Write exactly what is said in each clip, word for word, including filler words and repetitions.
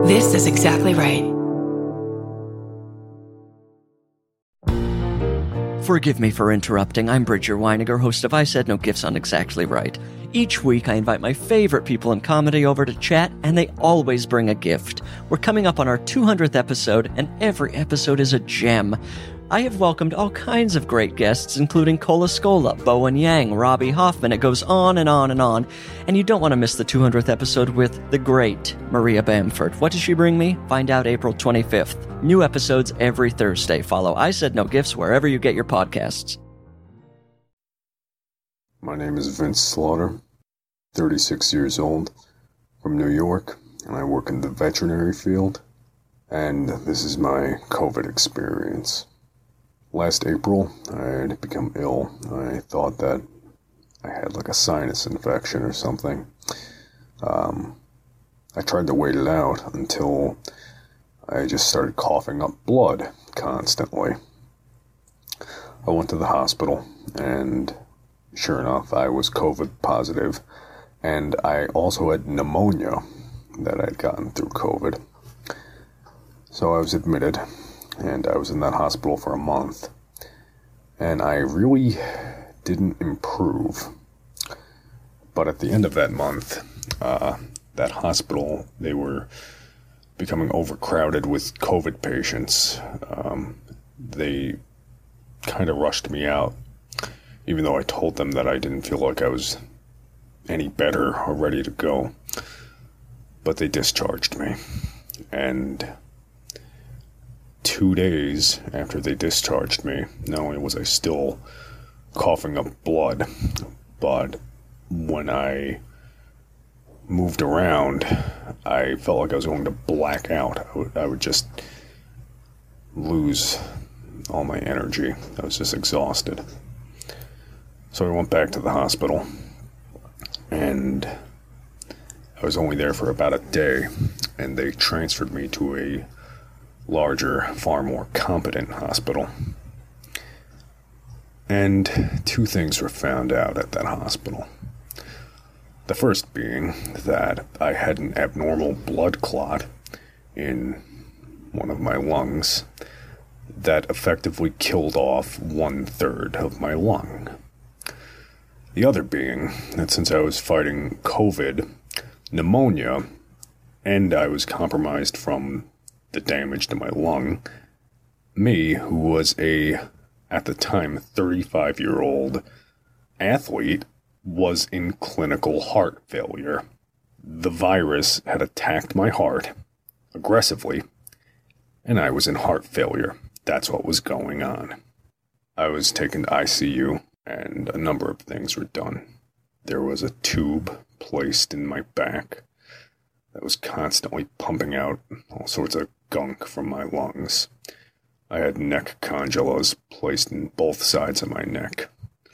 This is exactly right. Forgive me for interrupting. I'm Bridger Weiniger, host of I Said No Gifts on Exactly Right. Each week, I invite my favorite people in comedy over to chat, and they always bring a gift. We're coming up on our two hundredth episode, and every episode is a gem. I have welcomed all kinds of great guests, including Cola Scola, Bowen Yang, Robbie Hoffman. It goes on and on and on. And you don't want to miss the two hundredth episode with the great Maria Bamford. What does she bring me? Find out April twenty-fifth. New episodes every Thursday. Follow I Said No Gifts wherever you get your podcasts. My name is Vince Slaughter, thirty-six years old, from New York, and I work in the veterinary field. And this is my COVID experience. Last April, I had become ill. I thought that I had like a sinus infection or something. Um, I tried to wait it out until I just started coughing up blood constantly. I went to the hospital, and sure enough, I was COVID positive, and I also had pneumonia that I'd gotten through COVID. So I was admitted, and I was in that hospital for a month, and I really didn't improve. But at the end of that month, uh, that hospital, they were becoming overcrowded with COVID patients. Um, they kind of rushed me out, even though I told them that I didn't feel like I was any better or ready to go. But they discharged me, and two days after they discharged me, not only was I still coughing up blood, but when I moved around, I felt like I was going to black out. I would, I would just lose all my energy. I was just exhausted. So I went back to the hospital, and I was only there for about a day, and they transferred me to a larger, far more competent hospital. And two things were found out at that hospital. The first being that I had an abnormal blood clot in one of my lungs that effectively killed off one third of my lung. The other being that since I was fighting COVID, pneumonia, and I was compromised from the damage to my lung, me, who was a, at the time, thirty-five-year-old athlete, was in clinical heart failure. The virus had attacked my heart aggressively, and I was in heart failure. That's what was going on. I was taken to I C U, and a number of things were done. There was a tube placed in my back that was constantly pumping out all sorts of gunk from my lungs. I had neck condylas placed in both sides of my neck.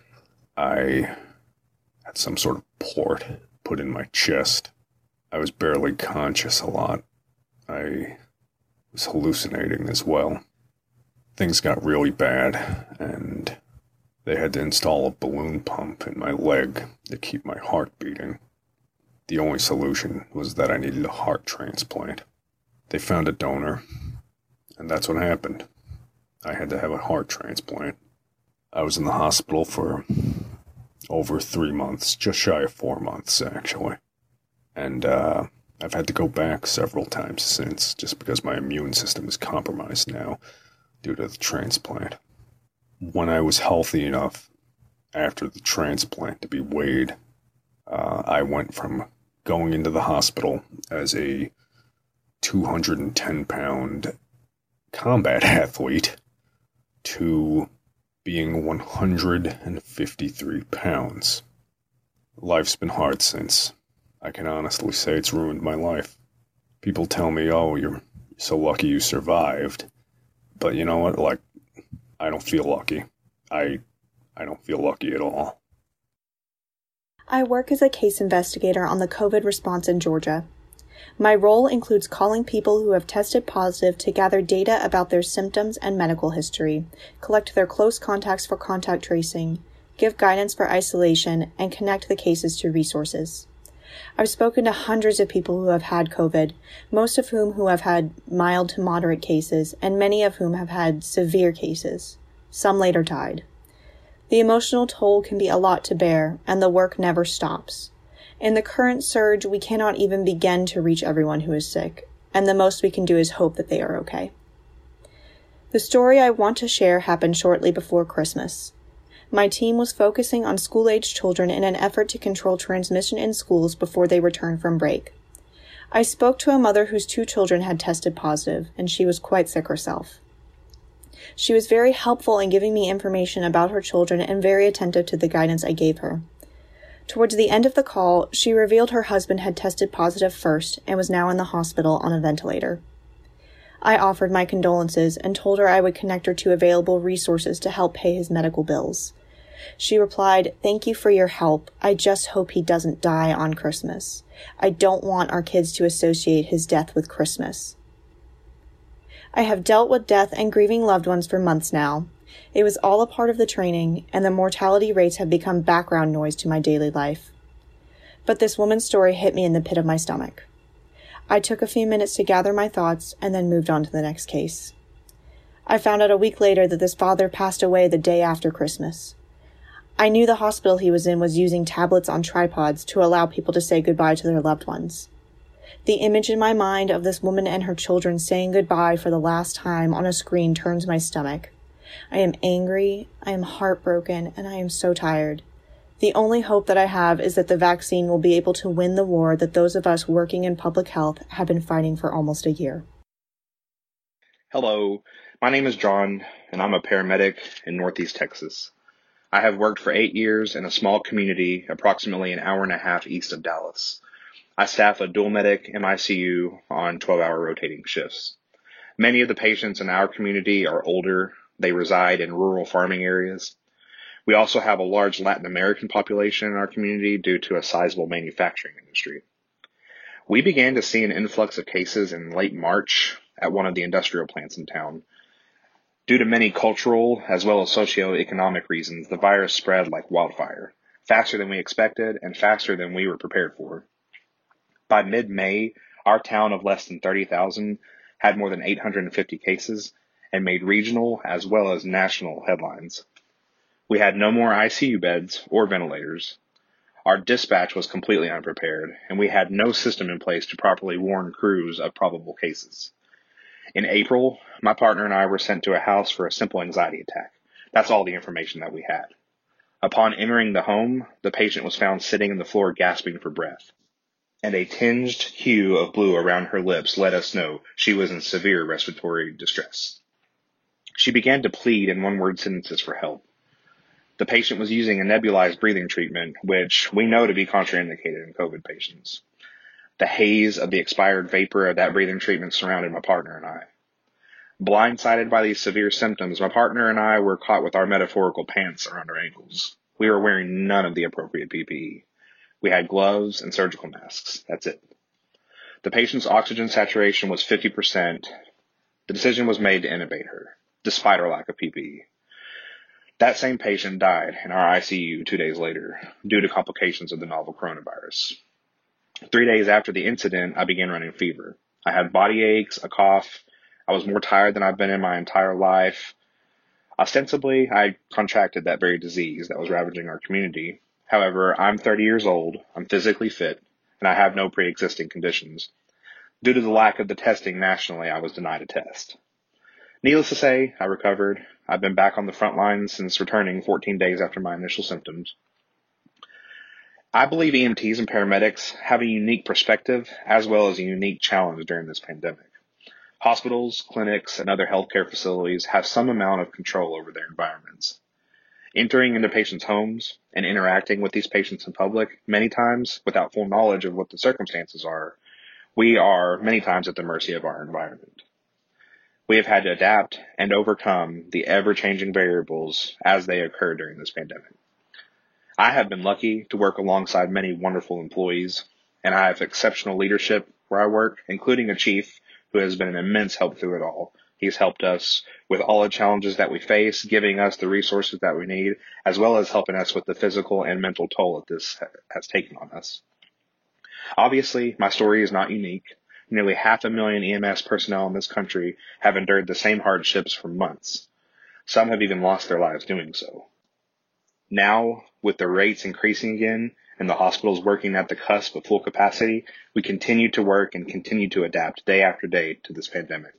I had some sort of port put in my chest. I was barely conscious a lot. I was hallucinating as well. Things got really bad, and they had to install a balloon pump in my leg to keep my heart beating. The only solution was that I needed a heart transplant. They found a donor, and that's what happened. I had to have a heart transplant. I was in the hospital for over three months, just shy of four months, actually. And uh, I've had to go back several times since, just because my immune system is compromised now due to the transplant. When I was healthy enough after the transplant to be weighed, uh, I went from going into the hospital as a two hundred ten pound combat athlete to being one hundred fifty-three pounds. Life's been hard since. I can honestly say it's ruined my life. People tell me, oh, you're so lucky you survived. But you know what? Like, I don't feel lucky. I, I don't feel lucky at all. I work as a case investigator on the COVID response in Georgia. My role includes calling people who have tested positive to gather data about their symptoms and medical history, collect their close contacts for contact tracing, give guidance for isolation, and connect the cases to resources. I've spoken to hundreds of people who have had COVID, most of whom who have had mild to moderate cases, and many of whom have had severe cases. Some later died. The emotional toll can be a lot to bear, and the work never stops. In the current surge, we cannot even begin to reach everyone who is sick, and the most we can do is hope that they are okay. The story I want to share happened shortly before Christmas. My team was focusing on school-aged children in an effort to control transmission in schools before they returned from break. I spoke to a mother whose two children had tested positive, and she was quite sick herself. She was very helpful in giving me information about her children and very attentive to the guidance I gave her. Towards the end of the call, she revealed her husband had tested positive first and was now in the hospital on a ventilator. I offered my condolences and told her I would connect her to available resources to help pay his medical bills. She replied, "Thank you for your help. I just hope he doesn't die on Christmas. I don't want our kids to associate his death with Christmas." I have dealt with death and grieving loved ones for months now. It was all a part of the training, and the mortality rates have become background noise to my daily life. But this woman's story hit me in the pit of my stomach. I took a few minutes to gather my thoughts and then moved on to the next case. I found out a week later that this father passed away the day after Christmas. I knew the hospital he was in was using tablets on tripods to allow people to say goodbye to their loved ones. The image in my mind of this woman and her children saying goodbye for the last time on a screen turns my stomach. I am angry, I am heartbroken, and I am so tired. The only hope that I have is that the vaccine will be able to win the war that those of us working in public health have been fighting for almost a year. Hello, my name is John, and I'm a paramedic in Northeast Texas. I have worked for eight years in a small community approximately an hour and a half east of Dallas. I staff a dual medic M I C U on twelve-hour rotating shifts. Many of the patients in our community are older. They reside in rural farming areas. We also have a large Latin American population in our community due to a sizable manufacturing industry. We began to see an influx of cases in late March at one of the industrial plants in town. Due to many cultural as well as socioeconomic reasons, the virus spread like wildfire, faster than we expected and faster than we were prepared for. By mid-May, our town of less than thirty thousand had more than eight hundred fifty cases and made regional as well as national headlines. We had no more I C U beds or ventilators. Our dispatch was completely unprepared, and we had no system in place to properly warn crews of probable cases. In April, my partner and I were sent to a house for a simple anxiety attack. That's all the information that we had. Upon entering the home, the patient was found sitting on the floor gasping for breath, and a tinged hue of blue around her lips let us know she was in severe respiratory distress. She began to plead in one-word sentences for help. The patient was using a nebulized breathing treatment, which we know to be contraindicated in COVID patients. The haze of the expired vapor of that breathing treatment surrounded my partner and I. Blindsided by these severe symptoms, my partner and I were caught with our metaphorical pants around our ankles. We were wearing none of the appropriate P P E. We had gloves and surgical masks. That's it. The patient's oxygen saturation was fifty percent. The decision was made to intubate her, despite our lack of P P E. That same patient died in our I C U two days later due to complications of the novel coronavirus. Three days after the incident, I began running fever. I had body aches, a cough. I was more tired than I've been in my entire life. Ostensibly, I contracted that very disease that was ravaging our community. However, I'm thirty years old, I'm physically fit, and I have no pre-existing conditions. Due to the lack of the testing nationally, I was denied a test. Needless to say, I recovered. I've been back on the front lines since returning fourteen days after my initial symptoms. I believe E M Ts and paramedics have a unique perspective as well as a unique challenge during this pandemic. Hospitals, clinics, and other healthcare facilities have some amount of control over their environments. Entering into patients' homes and interacting with these patients in public, many times without full knowledge of what the circumstances are, we are many times at the mercy of our environment. We have had to adapt and overcome the ever-changing variables as they occur during this pandemic. I have been lucky to work alongside many wonderful employees, and I have exceptional leadership where I work, including a chief who has been an immense help through it all. He's helped us with all the challenges that we face, giving us the resources that we need, as well as helping us with the physical and mental toll that this has taken on us. Obviously, my story is not unique. Nearly half a million E M S personnel in this country have endured the same hardships for months. Some have even lost their lives doing so. Now, with the rates increasing again and the hospitals working at the cusp of full capacity, we continue to work and continue to adapt day after day to this pandemic.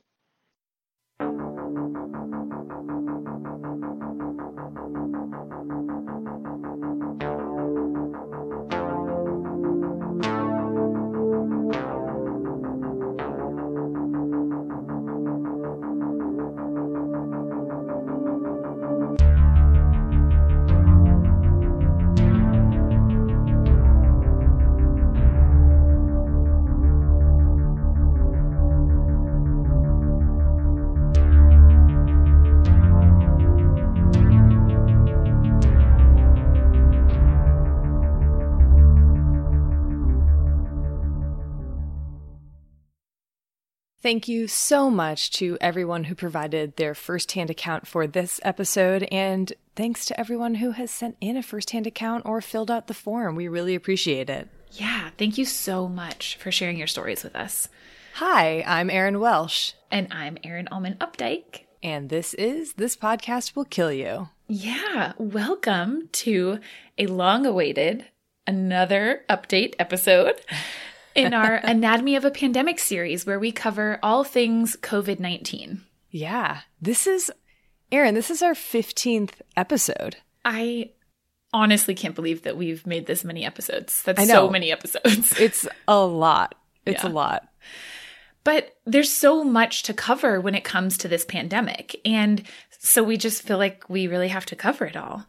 Thank you so much to everyone who provided their firsthand account for this episode, and thanks to everyone who has sent in a firsthand account or filled out the form. We really appreciate it. Yeah, thank you so much for sharing your stories with us. Hi, I'm Erin Welsh. And I'm Erin Allman Updike. And this is This Podcast Will Kill You. Yeah, welcome to a long-awaited another update episode in our Anatomy of a Pandemic series, where we cover all things COVID nineteen. Yeah, this is, Erin, this is our fifteenth episode. I honestly can't believe that we've made this many episodes. That's I know. So many episodes. It's a lot. It's Yeah. a lot. But there's so much to cover when it comes to this pandemic. And so we just feel like we really have to cover it all.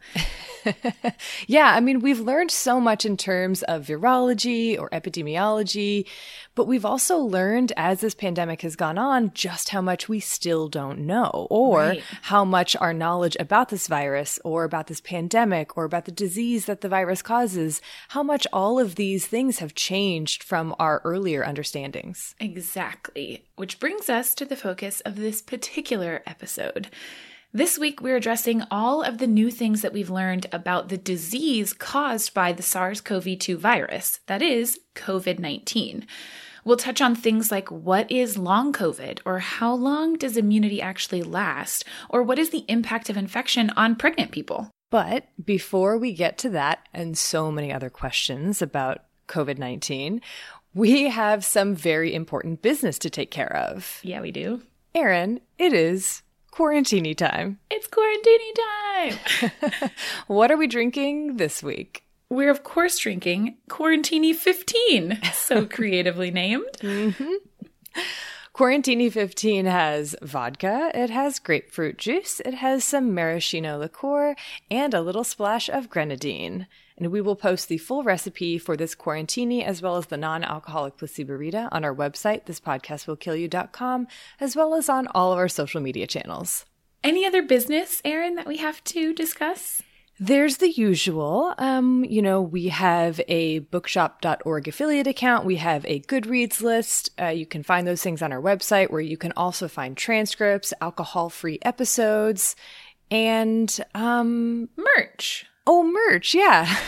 Yeah, I mean, we've learned so much in terms of virology or epidemiology, but we've also learned as this pandemic has gone on just how much we still don't know, or Right. how much our knowledge about this virus or about this pandemic or about the disease that the virus causes, how much all of these things have changed from our earlier understandings. Exactly. Which brings us to the focus of this particular episode. This week, we're addressing all of the new things that we've learned about the disease caused by the SARS-C o V two virus, that is, COVID nineteen. We'll touch on things like what is long COVID, or how long does immunity actually last, or what is the impact of infection on pregnant people. But before we get to that and so many other questions about COVID nineteen, we have some very important business to take care of. Yeah, we do. Erin, it is quarantini time. It's quarantini time! What are we drinking this week? We're, of course, drinking Quarantini fifteen, so creatively named. Mm-hmm. Quarantini fifteen has vodka, it has grapefruit juice, it has some maraschino liqueur, and a little splash of grenadine. And we will post the full recipe for this quarantini as well as the non-alcoholic Placebo-Rita on our website, this podcast will kill you dot com, as well as on all of our social media channels. Any other business, Erin, that we have to discuss? There's the usual. Um, you know, we have a bookshop dot org affiliate account. We have a Goodreads list. Uh, you can find those things on our website, where you can also find transcripts, alcohol-free episodes, and um, Merch. Oh, merch, yeah.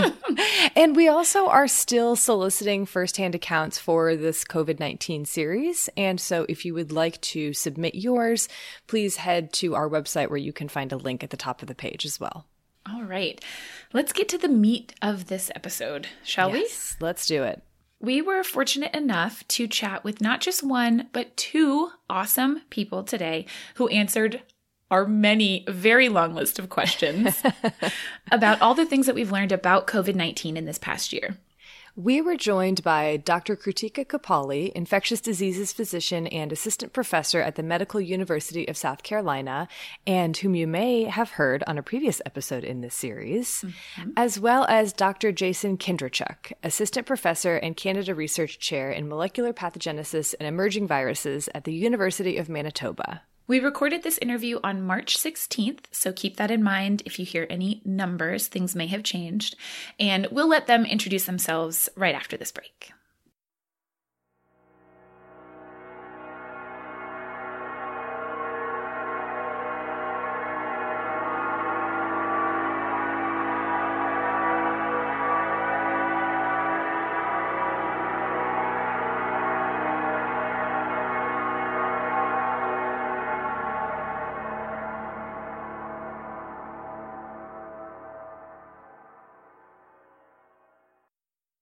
And we also are still soliciting firsthand accounts for this COVID nineteen series. And so if you would like to submit yours, please head to our website, where you can find a link at the top of the page as well. All right. Let's get to the meat of this episode, shall Yes, let's do it. we? We were fortunate enough to chat with not just one, but two awesome people today who answered our many, very long list of questions about all the things that we've learned about COVID nineteen in this past year. We were joined by Doctor Krutika Kapali, infectious diseases physician and assistant professor at the Medical University of South Carolina, and whom you may have heard on a previous episode in this series, mm-hmm. as well as Doctor Jason Kindrachuk, assistant professor and Canada Research Chair in molecular pathogenesis and emerging viruses at the University of Manitoba. We recorded this interview on March sixteenth, so keep that in mind. If you hear any numbers, things may have changed. And we'll let them introduce themselves right after this break.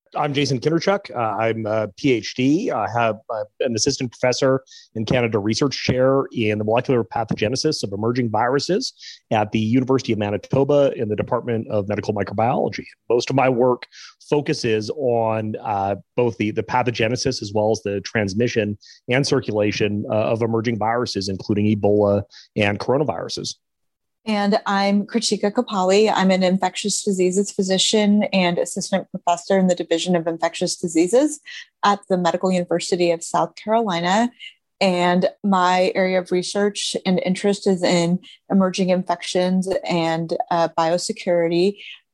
I'm Jason Kinderchuk. Uh, I'm a PhD. I have uh, an assistant professor in Canada Research Chair in the molecular pathogenesis of emerging viruses at the University of Manitoba in the Department of Medical Microbiology. Most of my work focuses on uh, both the, the pathogenesis as well as the transmission and circulation uh, of emerging viruses, including Ebola and coronaviruses. And I'm Kritika Kapali. I'm an infectious diseases physician and assistant professor in the Division of Infectious Diseases at the Medical University of South Carolina. And my area of research and interest is in emerging infections and uh, biosecurity.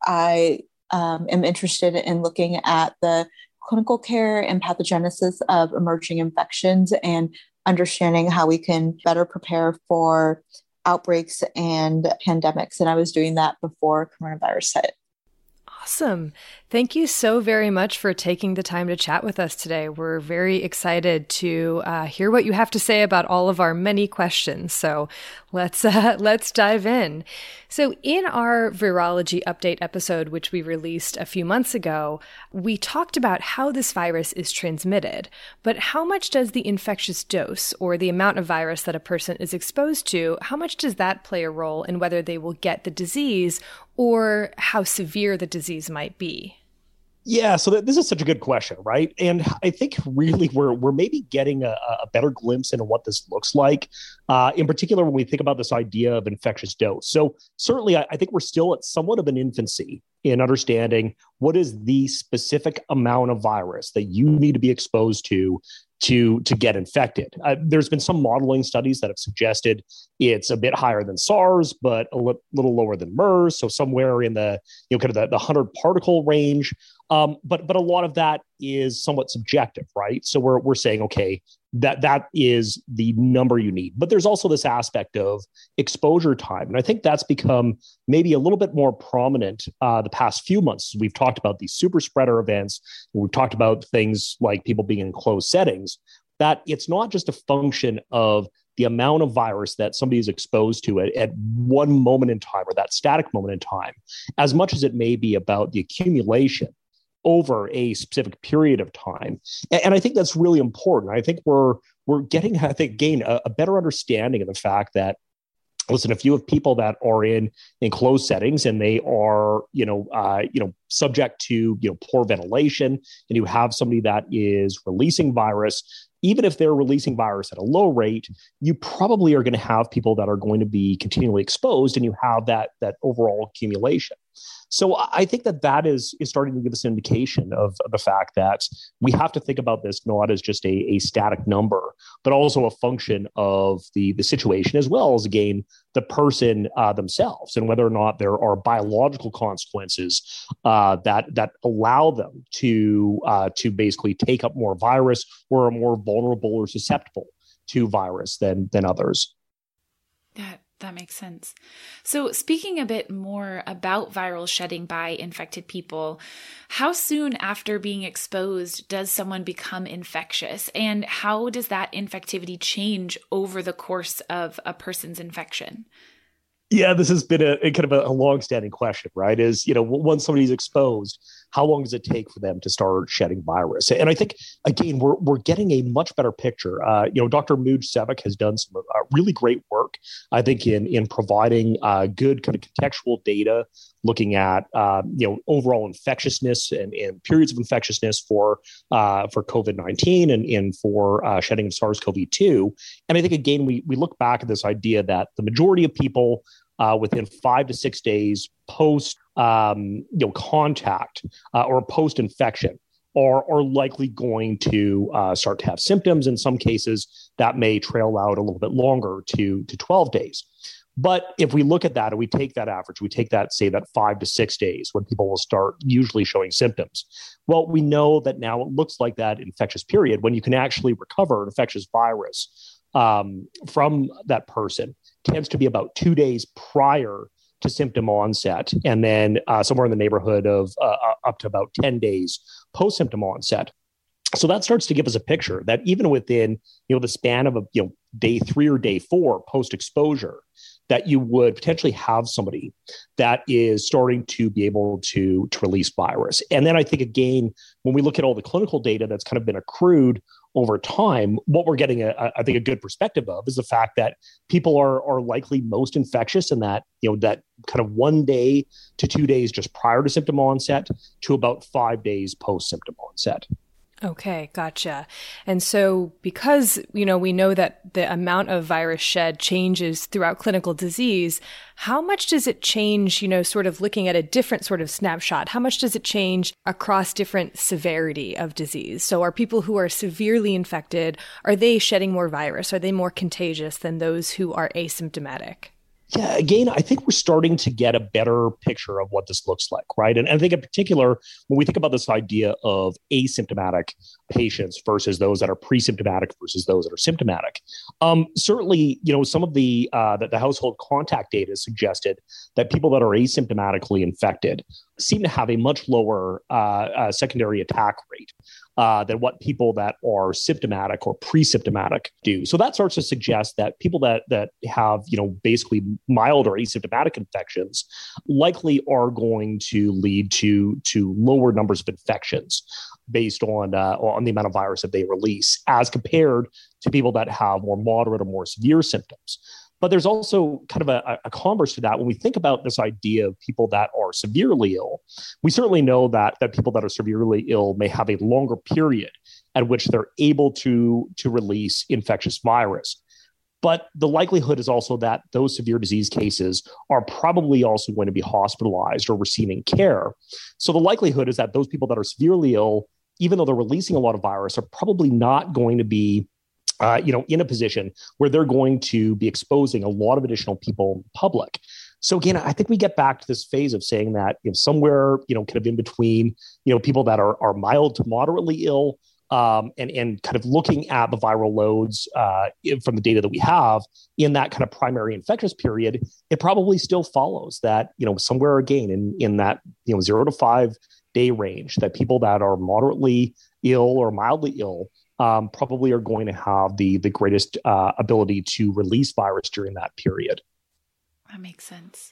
I um, am interested in looking at the clinical care and pathogenesis of emerging infections and understanding how we can better prepare for outbreaks and pandemics. And I was doing that before coronavirus hit. Awesome. Thank you so very much for taking the time to chat with us today. We're very excited to uh, hear what you have to say about all of our many questions. So let's uh, let's dive in. So in our virology update episode, which we released a few months ago, we talked about how this virus is transmitted. But how much does the infectious dose, or the amount of virus that a person is exposed to, how much does that play a role in whether they will get the disease or how severe the disease might be? Yeah, so th- this is such a good question, right? And I think really we're we're maybe getting a, a better glimpse into what this looks like, uh, in particular when we think about this idea of infectious dose. So certainly I, I think we're still at somewhat of an infancy in understanding what is the specific amount of virus that you need to be exposed to to to get infected. Uh, there's been some modeling studies that have suggested it's a bit higher than SARS, but a li- little lower than MERS, so somewhere in the you know kind of the, the one hundred particle range. Um, but but a lot of that is somewhat subjective, right? So we're we're saying, okay, that that is the number you need. But there's also this aspect of exposure time. And I think that's become maybe a little bit more prominent uh, the past few months. We've talked about these super spreader events. We've talked about things like people being in closed settings, that it's not just a function of the amount of virus that somebody is exposed to at, at one moment in time, or that static moment in time, as much as it may be about the accumulation over a specific period of time. And, and I think that's really important. I think we're we're getting, I think, gain a, a better understanding of the fact that, listen, if you have people that are in enclosed settings and they are, you know, uh, you know, subject to, you know, poor ventilation, and you have somebody that is releasing virus, even if they're releasing virus at a low rate, you probably are going to have people that are going to be continually exposed, and you have that that overall accumulation. So I think that that is, is starting to give us an indication of, of the fact that we have to think about this not as just a, a static number, but also a function of the, the situation, as well as, again, the person uh, themselves, and whether or not there are biological consequences uh, that that allow them to uh, to basically take up more virus, or are more vulnerable or susceptible to virus than than others. That That makes sense. So speaking a bit more about viral shedding by infected people, how soon after being exposed does someone become infectious? And how does that infectivity change over the course of a person's infection? Yeah, this has been a, a kind of a, a long-standing question, right? Is, you know, once somebody's exposed, how long does it take for them to start shedding virus? And I think, again, we're we're getting a much better picture. Uh, you know, Doctor Muj Sevic has done some uh, really great work, I think, in in providing uh, good kind of contextual data, looking at uh, you know overall infectiousness and, and periods of infectiousness for uh, for COVID nineteen and, and for uh, shedding of SARS CoV two. And I think, again, we we look back at this idea that the majority of people uh, within five to six days post um, you know contact uh, or post infection are are likely going to uh, start to have symptoms. In some cases, that may trail out a little bit longer to to twelve days. But if we look at that and we take that average, we take that, say, that five to six days when people will start usually showing symptoms. Well, we know that now it looks like that infectious period when you can actually recover an infectious virus um, from that person tends to be about two days prior to symptom onset, and then uh, somewhere in the neighborhood of uh, up to about ten days post-symptom onset. So that starts to give us a picture that even within, you know, the span of a, you know, day three or day four post-exposure, that you would potentially have somebody that is starting to be able to, to release virus. And then I think, again, when we look at all the clinical data that's kind of been accrued over time, what we're getting, a, I think, a good perspective of is the fact that people are are likely most infectious in that, you know, that kind of one day to two days just prior to symptom onset to about five days post-symptom onset. Okay, gotcha. And so because, you know, we know that the amount of virus shed changes throughout clinical disease, how much does it change, you know, sort of looking at a different sort of snapshot? How much does it change across different severity of disease? So are people who are severely infected, are they shedding more virus? Are they more contagious than those who are asymptomatic? Yeah, again, I think we're starting to get a better picture of what this looks like, right? And, and I think in particular, when we think about this idea of asymptomatic patients versus those that are pre-symptomatic versus those that are symptomatic, um, certainly, you know, some of the, uh, the the household contact data suggested that people that are asymptomatically infected seem to have a much lower uh, uh, secondary attack rate uh, than what people that are symptomatic or pre-symptomatic do. So that starts to suggest that people that that have, you know, basically mild or asymptomatic infections likely are going to lead to to lower numbers of infections based on uh, on the amount of virus that they release, as compared to people that have more moderate or more severe symptoms. But there's also kind of a, a converse to that. When we think about this idea of people that are severely ill, we certainly know that that people that are severely ill may have a longer period at which they're able to, to release infectious virus. But the likelihood is also that those severe disease cases are probably also going to be hospitalized or receiving care. So the likelihood is that those people that are severely ill, even though they're releasing a lot of virus, are probably not going to be Uh, you know, in a position where they're going to be exposing a lot of additional people in public. So again, I think we get back to this phase of saying that, you know, somewhere, you know, kind of in between, you know, people that are are mild to moderately ill, um, and and kind of looking at the viral loads uh, from the data that we have in that kind of primary infectious period, it probably still follows that, you know, somewhere again in in that, you know, zero to five day range, that people that are moderately ill or mildly ill Um, probably are going to have the the greatest uh, ability to release virus during that period. That makes sense.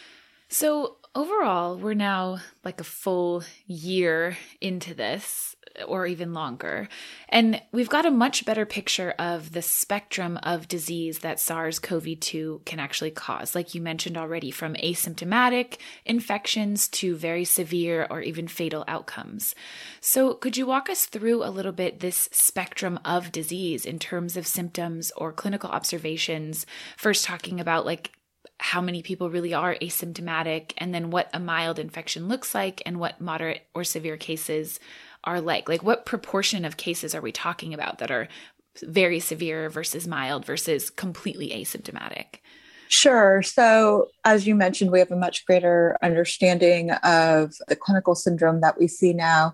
So overall, we're now like a full year into this, or even longer, and we've got a much better picture of the spectrum of disease that SARS-C o V two can actually cause, like you mentioned already, from asymptomatic infections to very severe or even fatal outcomes. So could you walk us through a little bit this spectrum of disease in terms of symptoms or clinical observations, first talking about like how many people really are asymptomatic, and then what a mild infection looks like and what moderate or severe cases are like? Like what proportion of cases are we talking about that are very severe versus mild versus completely asymptomatic? Sure. So as you mentioned, we have a much greater understanding of the clinical syndrome that we see now.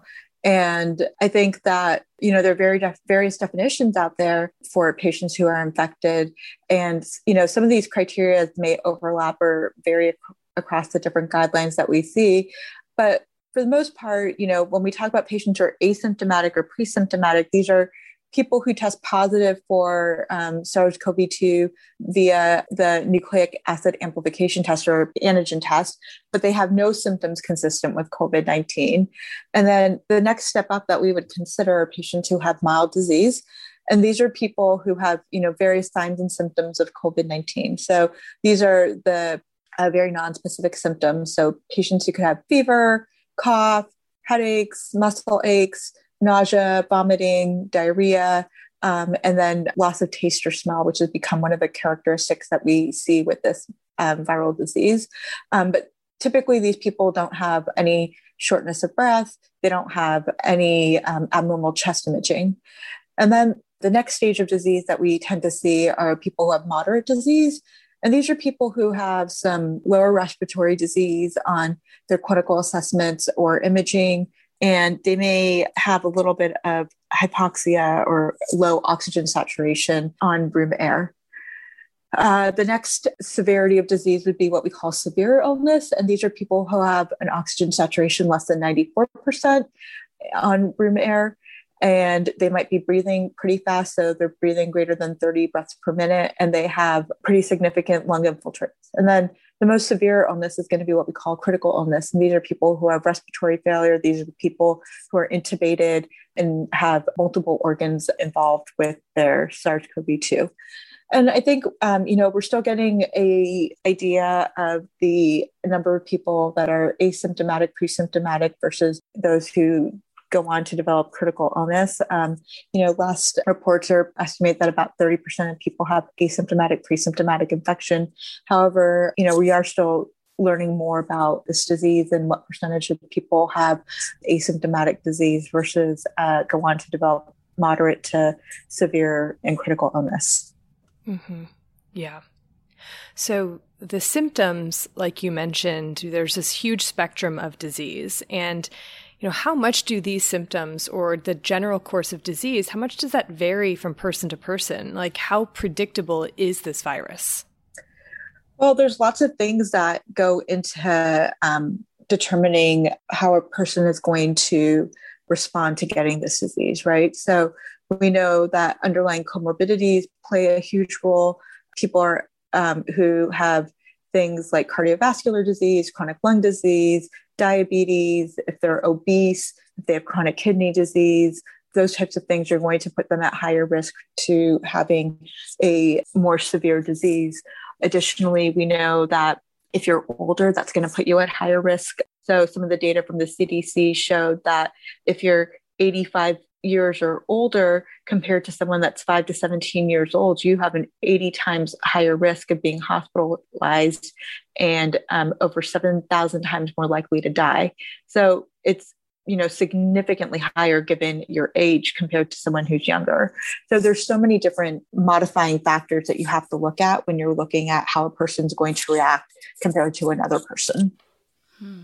And I think that, you know, there are very def- various definitions out there for patients who are infected. And, you know, some of these criteria may overlap or vary ac- across the different guidelines that we see. But for the most part, you know, when we talk about patients who are asymptomatic or pre-symptomatic, these are people who test positive for um, SARS-C o V two via the nucleic acid amplification test or antigen test, but they have no symptoms consistent with COVID nineteen. And then the next step up that we would consider are patients who have mild disease. And these are people who have, you know, various signs and symptoms of COVID nineteen. So these are the uh, very non-specific symptoms. So patients who could have fever, cough, headaches, muscle aches, nausea, vomiting, diarrhea, um, and then loss of taste or smell, which has become one of the characteristics that we see with this um, viral disease. Um, but typically, these people don't have any shortness of breath. They don't have any um, abnormal chest imaging. And then the next stage of disease that we tend to see are people who have moderate disease. And these are people who have some lower respiratory disease on their clinical assessments or imaging, and they may have a little bit of hypoxia or low oxygen saturation on room air. Uh, the next severity of disease would be what we call severe illness. And these are people who have an oxygen saturation less than ninety-four percent on room air. and they might be breathing pretty fast. So they're breathing greater than thirty breaths per minute, and they have pretty significant lung infiltrates. And then the most severe illness is going to be what we call critical illness. And these are people who have respiratory failure. These are the people who are intubated and have multiple organs involved with their SARS-C o V two. And I think, um, you know, we're still getting a idea of the number of people that are asymptomatic, pre-symptomatic versus those who go on to develop critical illness. Um, you know, last reports are estimate that about thirty percent of people have asymptomatic, pre-symptomatic infection. However, you know, we are still learning more about this disease and what percentage of people have asymptomatic disease versus uh, go on to develop moderate to severe and critical illness. Mm-hmm. Yeah. So the symptoms, like you mentioned, there's this huge spectrum of disease. And, you know, how much do these symptoms or the general course of disease, how much does that vary from person to person? Like, how predictable is this virus? Well, there's lots of things that go into um, determining how a person is going to respond to getting this disease, right? So we know that underlying comorbidities play a huge role. People are um, who have things like cardiovascular disease, chronic lung disease, diabetes, if they're obese, if they have chronic kidney disease, those types of things are going to put them at higher risk to having a more severe disease. Additionally, we know that if you're older, that's going to put you at higher risk. So some of the data from the C D C showed that if you're eighty-five years or older compared to someone that's five to seventeen years old, you have an eighty times higher risk of being hospitalized and um, over seven thousand times more likely to die. So it's, you know, significantly higher given your age compared to someone who's younger. So there's so many different modifying factors that you have to look at when you're looking at how a person's going to react compared to another person. Hmm.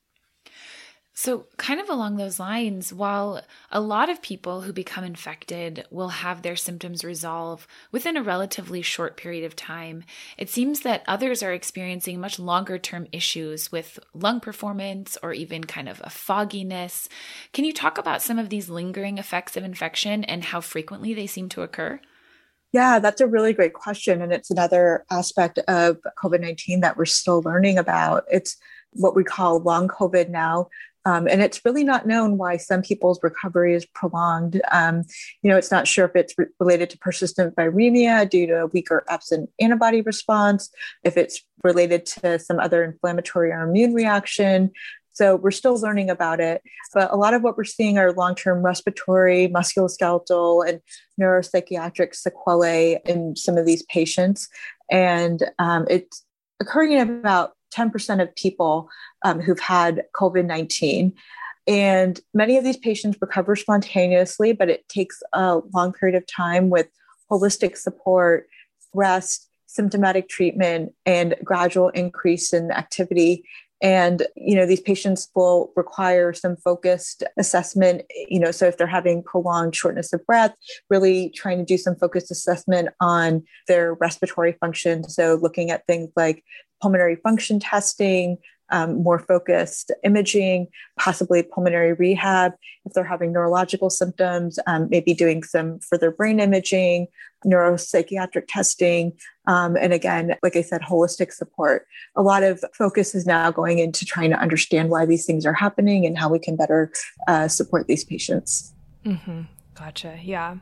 So kind of along those lines, while a lot of people who become infected will have their symptoms resolve within a relatively short period of time, it seems that others are experiencing much longer term issues with lung performance or even kind of a fogginess. Can you talk about some of these lingering effects of infection and how frequently they seem to occur? Yeah, that's a really great question. And it's another aspect of COVID nineteen that we're still learning about. It's what we call long COVID now. Um, and it's really not known why some people's recovery is prolonged. Um, you know, it's not sure if it's re- related to persistent viremia due to a weak or absent antibody response, if it's related to some other inflammatory or immune reaction. So we're still learning about it. But a lot of what we're seeing are long-term respiratory, musculoskeletal, and neuropsychiatric sequelae in some of these patients. And um, it's occurring in about ten percent of people um, who've had COVID nineteen. And many of these patients recover spontaneously, but it takes a long period of time with holistic support, rest, symptomatic treatment, and gradual increase in activity. And, you know, these patients will require some focused assessment, you know, so if they're having prolonged shortness of breath, really trying to do some focused assessment on their respiratory function. So looking at things like pulmonary function testing, um, more focused imaging, possibly pulmonary rehab. If they're having neurological symptoms, um, maybe doing some further brain imaging, neuropsychiatric testing, um, and again, like I said, holistic support. A lot of focus is now going into trying to understand why these things are happening and how we can better uh, support these patients. Mm-hmm. Gotcha. Yeah.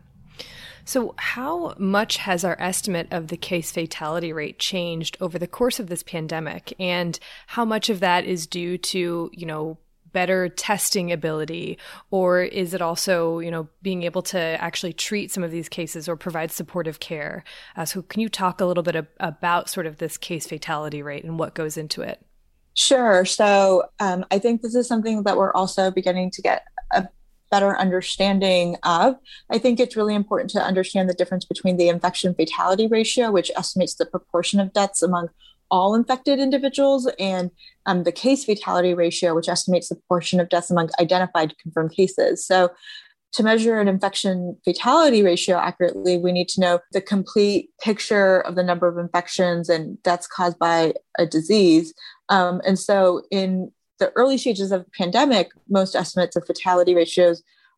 So how much has our estimate of the case fatality rate changed over the course of this pandemic? And how much of that is due to, you know, better testing ability, or is it also, you know, being able to actually treat some of these cases or provide supportive care? Uh, so can you talk a little bit ab- about sort of this case fatality rate and what goes into it? Sure. So um, I think this is something that we're also beginning to get a better understanding of. I think it's really important to understand the difference between the infection fatality ratio, which estimates the proportion of deaths among all infected individuals, and um, the case fatality ratio, which estimates the proportion of deaths among identified confirmed cases. So to measure an infection fatality ratio accurately, we need to know the complete picture of the number of infections and deaths caused by a disease. Um, and so in the early stages of the pandemic, most estimates of fatality ratios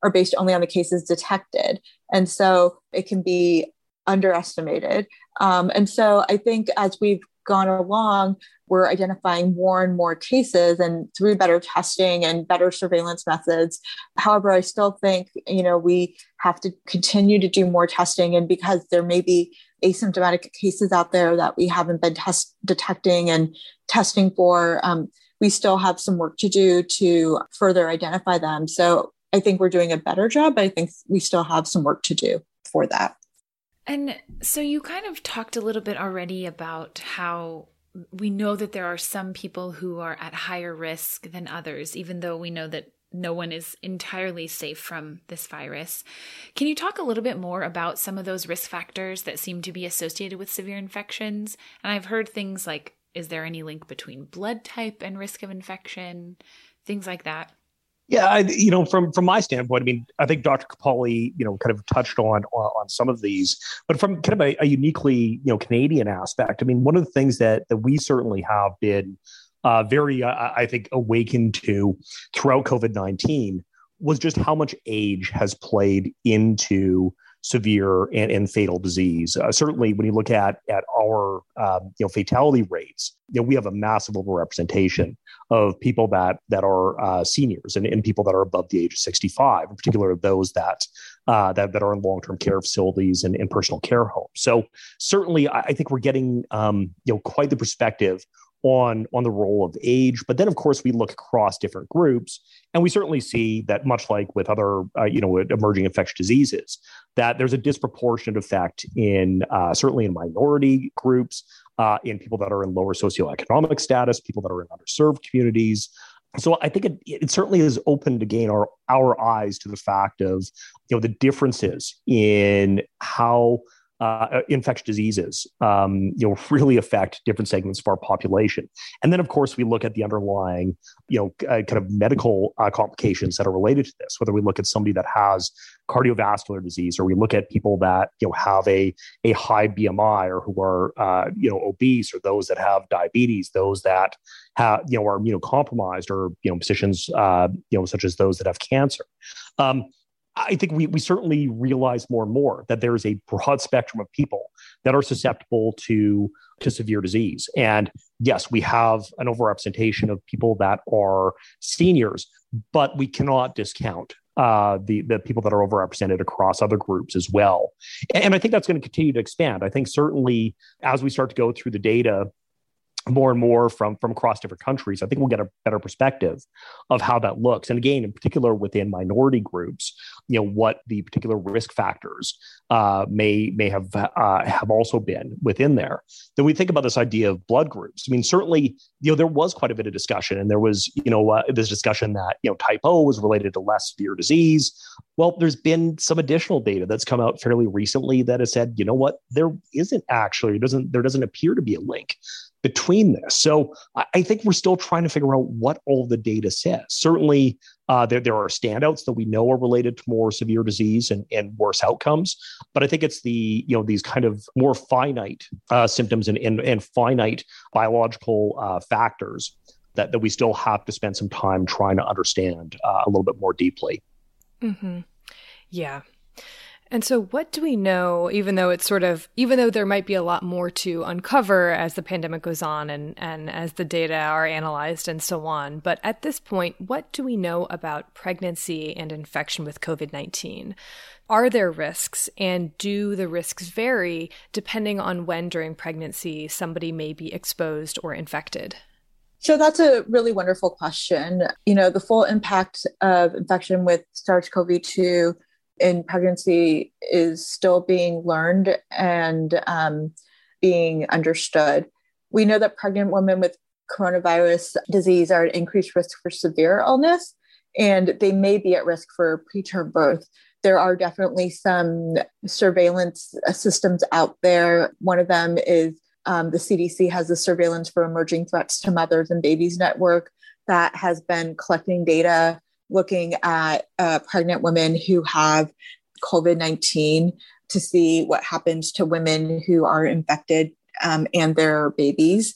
are based only on the cases detected. And so it can be underestimated. Um, and so I think as we've gone along, we're identifying more and more cases and through better testing and better surveillance methods. However, I still think, you know, we have to continue to do more testing. And because there may be asymptomatic cases out there that we haven't been test detecting and testing for, um, we still have some work to do to further identify them. So I think we're doing a better job, but I think we still have some work to do for that. And so you kind of talked a little bit already about how we know that there are some people who are at higher risk than others, even though we know that no one is entirely safe from this virus. Can you talk a little bit more about some of those risk factors that seem to be associated with severe infections? And I've heard things like, is there any link between blood type and risk of infection? Things like that. Yeah, I, you know, from from my standpoint, I mean, I think Doctor Capali, you know, kind of touched on on, on some of these, but from kind of a, a uniquely, you know, Canadian aspect. I mean, one of the things that that we certainly have been uh, very, uh, I think, awakened to throughout COVID nineteen was just how much age has played into severe and, and fatal disease. Uh, certainly, when you look at at our um, you know fatality rates, you know, we have a massive overrepresentation of people that that are uh, seniors and, and people that are above the age of sixty-five, in particular those that uh, that that are in long-term care facilities and in personal care homes. So certainly, I, I think we're getting um, you know quite the perspective on on the role of age. But then, of course, we look across different groups, and we certainly see that, much like with other uh, you know emerging infectious diseases, that there's a disproportionate effect in uh, certainly in minority groups, uh, in people that are in lower socioeconomic status, people that are in underserved communities. So I think it, it certainly has opened again our our eyes to the fact of you know the differences in how Uh, infectious diseases, um, you know, really affect different segments of our population. And then, of course, we look at the underlying, you know, uh, kind of medical uh, complications that are related to this, whether we look at somebody that has cardiovascular disease, or we look at people that, you know, have a, a high B M I, or who are, uh, you know, obese, or those that have diabetes, those that have, you know, are immunocompromised, or, you know, positions, uh, you know, such as those that have cancer. Um, I think we we certainly realize more and more that there is a broad spectrum of people that are susceptible to to severe disease. And yes, we have an overrepresentation of people that are seniors, but we cannot discount uh, the the people that are overrepresented across other groups as well. And, and I think that's going to continue to expand. I think certainly as we start to go through the data more and more from, from across different countries, I think we'll get a better perspective of how that looks. And again, in particular within minority groups, you know, what the particular risk factors uh, may may have uh, have also been within there. Then we think about this idea of blood groups. I mean, certainly, you know, there was quite a bit of discussion, and there was, you know, uh, this discussion that, you know, type O was related to less severe disease. Well, there's been some additional data that's come out fairly recently that has said, you know what, there isn't actually, it doesn't, there doesn't appear to be a link between this. So I think we're still trying to figure out what all the data says. Certainly, uh, there, there are standouts that we know are related to more severe disease and, and worse outcomes. But I think it's the, you know, these kind of more finite uh, symptoms and, and, and finite biological uh, factors that, that we still have to spend some time trying to understand uh, a little bit more deeply. Mm-hmm. Yeah. And so what do we know, even though it's sort of, even though there might be a lot more to uncover as the pandemic goes on and, and as the data are analyzed and so on, but at this point, what do we know about pregnancy and infection with COVID nineteen? Are there risks, and do the risks vary depending on when during pregnancy somebody may be exposed or infected? So that's a really wonderful question. You know, the full impact of infection with SARS-C o V two in pregnancy is still being learned and um, being understood. We know that pregnant women with coronavirus disease are at increased risk for severe illness, and they may be at risk for preterm birth. There are definitely some surveillance systems out there. One of them is um, the C D C has a surveillance for emerging threats to mothers and babies network that has been collecting data looking at uh, pregnant women who have COVID nineteen to see what happens to women who are infected um, and their babies.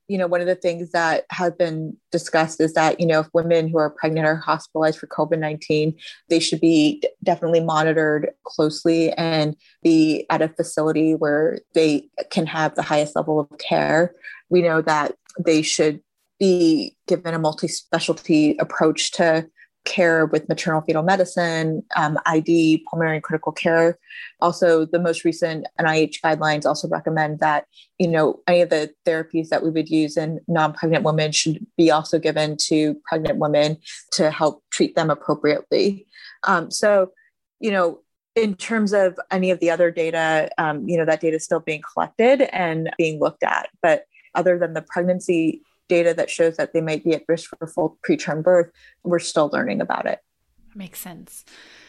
you know, one of the things that has been discussed is that, you know, if women who are pregnant are hospitalized for COVID nineteen, they should be definitely monitored closely and be at a facility where they can have the highest level of care. We know that they should be given a multi-specialty approach to care with maternal fetal medicine, um, I D, pulmonary and critical care. Also, the most recent N I H guidelines also recommend that, you know, any of the therapies that we would use in non-pregnant women should be also given to pregnant women to help treat them appropriately. Um, so, you know, in terms of any of the other data, um, you know, that data is still being collected and being looked at. But other than the pregnancy data that shows that they might be at risk for full preterm birth, we're still learning about it. Makes sense.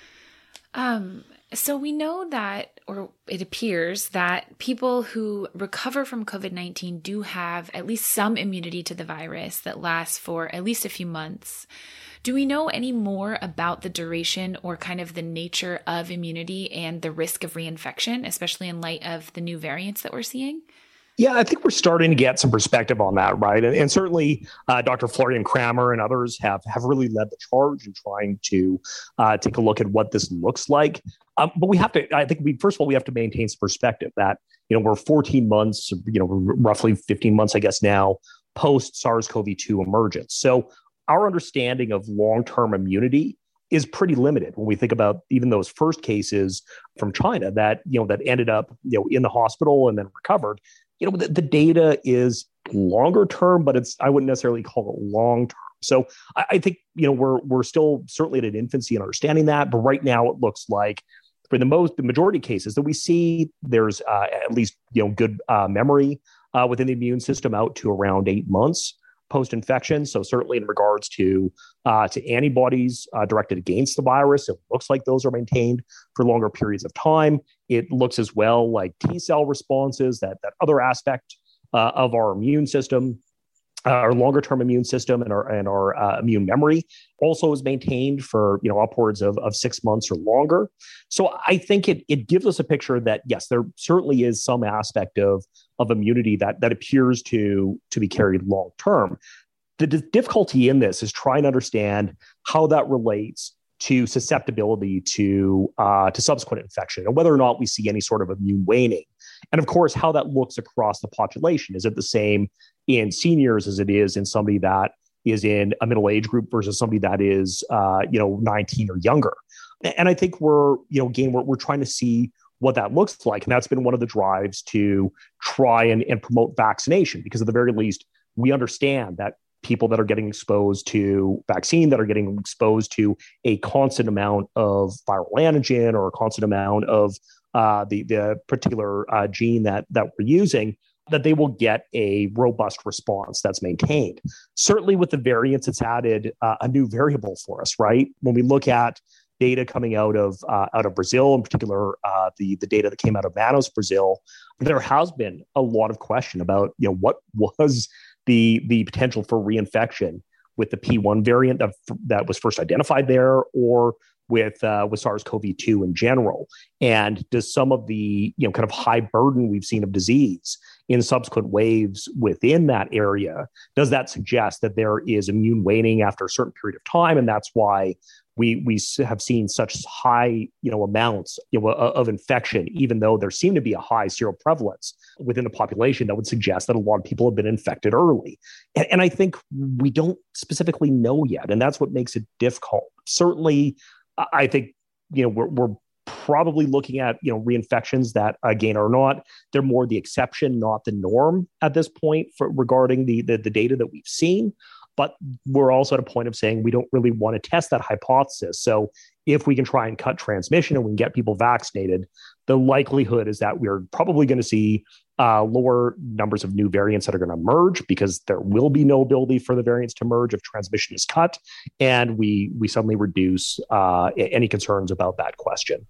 Um, so we know that, or it appears that people who recover from COVID nineteen do have at least some immunity to the virus that lasts for at least a few months. Do we know any more about the duration or kind of the nature of immunity and the risk of reinfection, especially in light of the new variants that we're seeing? Yeah, I think we're starting to get some perspective on that, right? And, and certainly uh, Doctor Florian Kramer and others have have really led the charge in trying to uh, take a look at what this looks like. Um, but we have to, I think we, first of all, we have to maintain some perspective that, you know, we're fourteen months, you know, roughly fifteen months, I guess now, post SARS-C o V two emergence. So our understanding of long-term immunity is pretty limited when we think about even those first cases from China that, you know, that ended up, you know, in the hospital and then recovered. You know, the, the data is longer term, but it's, I wouldn't necessarily call it long term. So I, I think, you know, we're, we're still certainly at an infancy in understanding that, but right now it looks like for the most, the majority of cases that we see, there's uh, at least, you know, good uh, memory uh, within the immune system out to around eight months post-infection. So certainly in regards to uh, to antibodies uh, directed against the virus, it looks like those are maintained for longer periods of time. It looks as well like T cell responses, that that other aspect uh, of our immune system, uh, our longer term immune system and our and our uh, immune memory also is maintained for, you know, upwards of, of six months or longer. So I think it it gives us a picture that, yes, there certainly is some aspect of of immunity that that appears to to be carried long term. The d- difficulty in this is trying to understand how that relates to susceptibility to uh, to subsequent infection and whether or not we see any sort of immune waning. And of course, how that looks across the population. Is it the same in seniors as it is in somebody that is in a middle age group versus somebody that is, uh, you know, nineteen or younger? And I think we're, you know, again, we're, we're trying to see what that looks like. And that's been one of the drives to try and, and promote vaccination, because at the very least, we understand that people that are getting exposed to vaccine, that are getting exposed to a constant amount of viral antigen or a constant amount of uh, the, the particular uh, gene that, that we're using, that they will get a robust response that's maintained. Certainly with the variants, it's added uh, a new variable for us, right? When we look at data coming out of uh, out of Brazil, in particular, uh, the the data that came out of Manaus, Brazil, there has been a lot of question about, you know, what was the the potential for reinfection with the P one variant that that was first identified there, or with uh, with SARS-C o V two in general, and does some of the, you know, kind of high burden we've seen of disease in subsequent waves within that area, does that suggest that there is immune waning after a certain period of time, and that's why we we have seen such high, you know, amounts, you know, of infection, even though there seemed to be a high seroprevalence within the population that would suggest that a lot of people have been infected early. And, and I think we don't specifically know yet, and that's what makes it difficult. Certainly, I think, you know, we're, we're probably looking at, you know, reinfections that, again, are not, they're more the exception, not the norm at this point for regarding the the, the data that we've seen. But we're also at a point of saying we don't really want to test that hypothesis. So if we can try and cut transmission and we can get people vaccinated, the likelihood is that we're probably going to see uh, lower numbers of new variants that are going to emerge, because there will be no ability for the variants to emerge if transmission is cut. And we we suddenly reduce uh, any concerns about that question.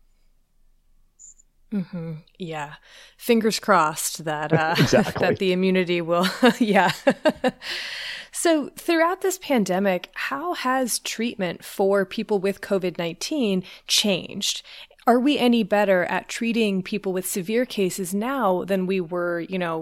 Mm-hmm. Yeah. Fingers crossed that, uh, exactly. that the immunity will, yeah. So throughout this pandemic, how has treatment for people with COVID nineteen changed? Are we any better at treating people with severe cases now than we were, you know,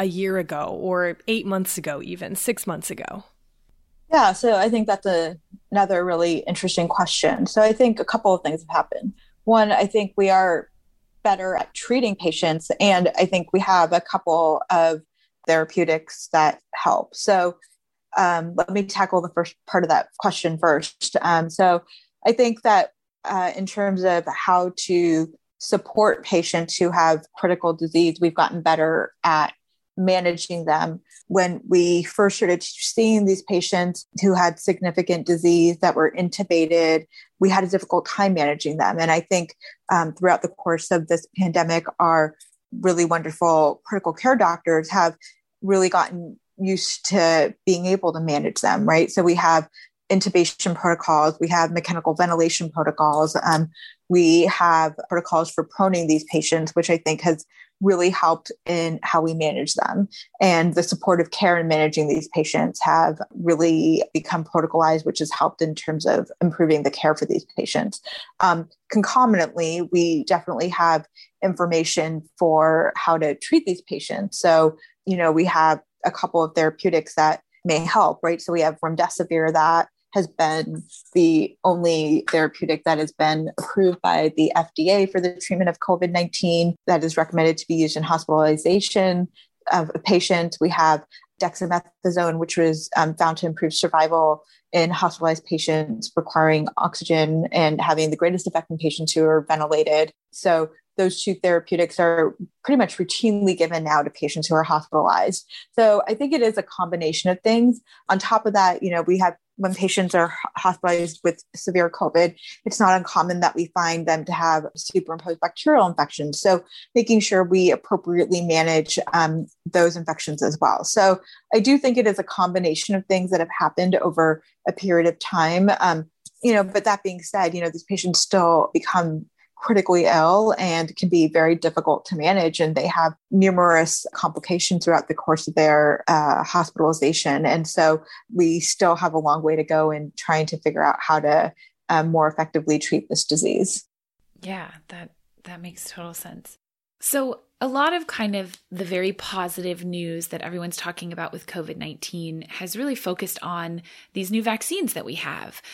a year ago or eight months ago, even six months ago? Yeah, so I think that's a, another really interesting question. So I think a couple of things have happened. One, I think we are better at treating patients, and I think we have a couple of therapeutics that help. So um, let me tackle the first part of that question first. Um, so I think that uh, in terms of how to support patients who have critical disease, we've gotten better at managing them. When we first started seeing these patients who had significant disease that were intubated, we had a difficult time managing them. And I think um, throughout the course of this pandemic, our really wonderful critical care doctors have really gotten used to being able to manage them, right? So we have intubation protocols, we have mechanical ventilation protocols, um, we have protocols for proning these patients, which I think has really helped in how we manage them. And the supportive care in managing these patients have really become protocolized, which has helped in terms of improving the care for these patients. Um, concomitantly, we definitely have information for how to treat these patients. So, you know, we have a couple of therapeutics that may help, right? So we have remdesivir that has been the only therapeutic that has been approved by the F D A for the treatment of COVID nineteen that is recommended to be used in hospitalization of a patient. We have dexamethasone, which was um, found to improve survival in hospitalized patients requiring oxygen and having the greatest effect in patients who are ventilated. So those two therapeutics are pretty much routinely given now to patients who are hospitalized. So I think it is a combination of things. On top of that, you know, we have when patients are hospitalized with severe COVID, it's not uncommon that we find them to have superimposed bacterial infections. So making sure we appropriately manage um, those infections as well. So I do think it is a combination of things that have happened over a period of time. Um, you know, but that being said, you know, these patients still become critically ill and can be very difficult to manage. And they have numerous complications throughout the course of their uh, hospitalization. And so we still have a long way to go in trying to figure out how to um, more effectively treat this disease. Yeah, that, that makes total sense. So a lot of kind of the very positive news that everyone's talking about with COVID nineteen has really focused on these new vaccines that we have.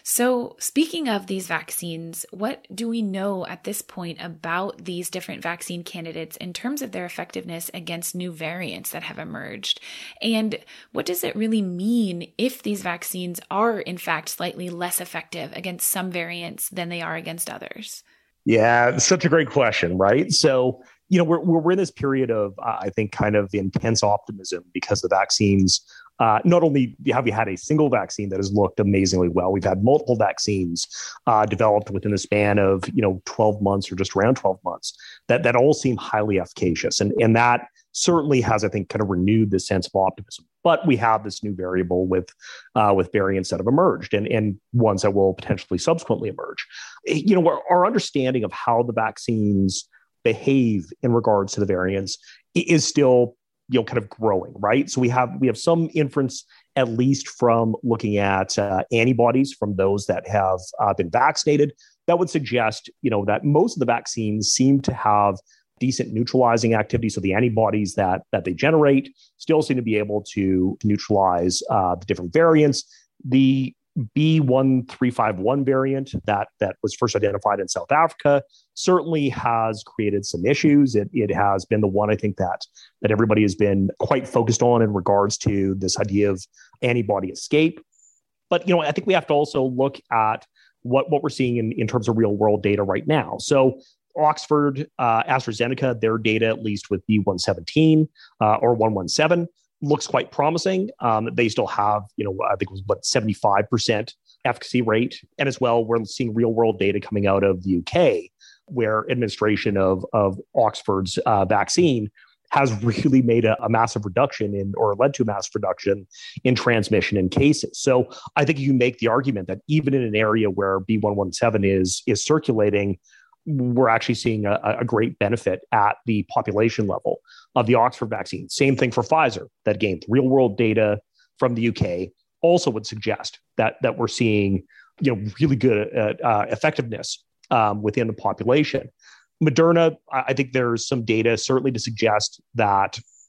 So speaking of these vaccines, what do we know at this point about these different vaccine candidates in terms of their effectiveness against new variants that have emerged? And what does it really mean if these vaccines are in fact slightly less effective against some variants than they are against others? Yeah, such a great question, right? So, you know, we're we're in this period of, uh, I think, kind of intense optimism because the vaccines, uh, not only have we had a single vaccine that has looked amazingly well, we've had multiple vaccines uh, developed within the span of, you know, twelve months or just around twelve months that, that all seem highly efficacious. And, and that certainly has, I think, kind of renewed the sense of optimism. But we have this new variable with uh, with variants that have emerged and, and ones that will potentially subsequently emerge. You know, our, our understanding of how the vaccines behave in regards to the variants is still, you know, kind of growing, right? So we have we have some inference, at least from looking at uh, antibodies from those that have uh, been vaccinated, that would suggest, you know, that most of the vaccines seem to have decent neutralizing activity. So the antibodies that that they generate still seem to be able to neutralize uh, the different variants. The B one three five one variant that that was first identified in South Africa certainly has created some issues. It it has been the one I think that that everybody has been quite focused on in regards to this idea of antibody escape. But you know, I think we have to also look at what what we're seeing in, in terms of real world data right now. So Oxford, uh, AstraZeneca, their data, at least with B one seventeen uh, or one one seven, looks quite promising. Um, they still have, you know, I think it was what seventy-five percent efficacy rate. And as well, we're seeing real world data coming out of the U K, where administration of, of Oxford's uh, vaccine has really made a, a massive reduction in, or led to a massive reduction in transmission in cases. So I think you make the argument that even in an area where B one one seven is, is circulating, we're actually seeing a, a great benefit at the population level of the Oxford vaccine. Same thing for Pfizer, that gained real world data from the U K also would suggest that that we're seeing, you know, really good uh, uh, effectiveness um, within the population. Moderna, I think there's some data certainly to suggest that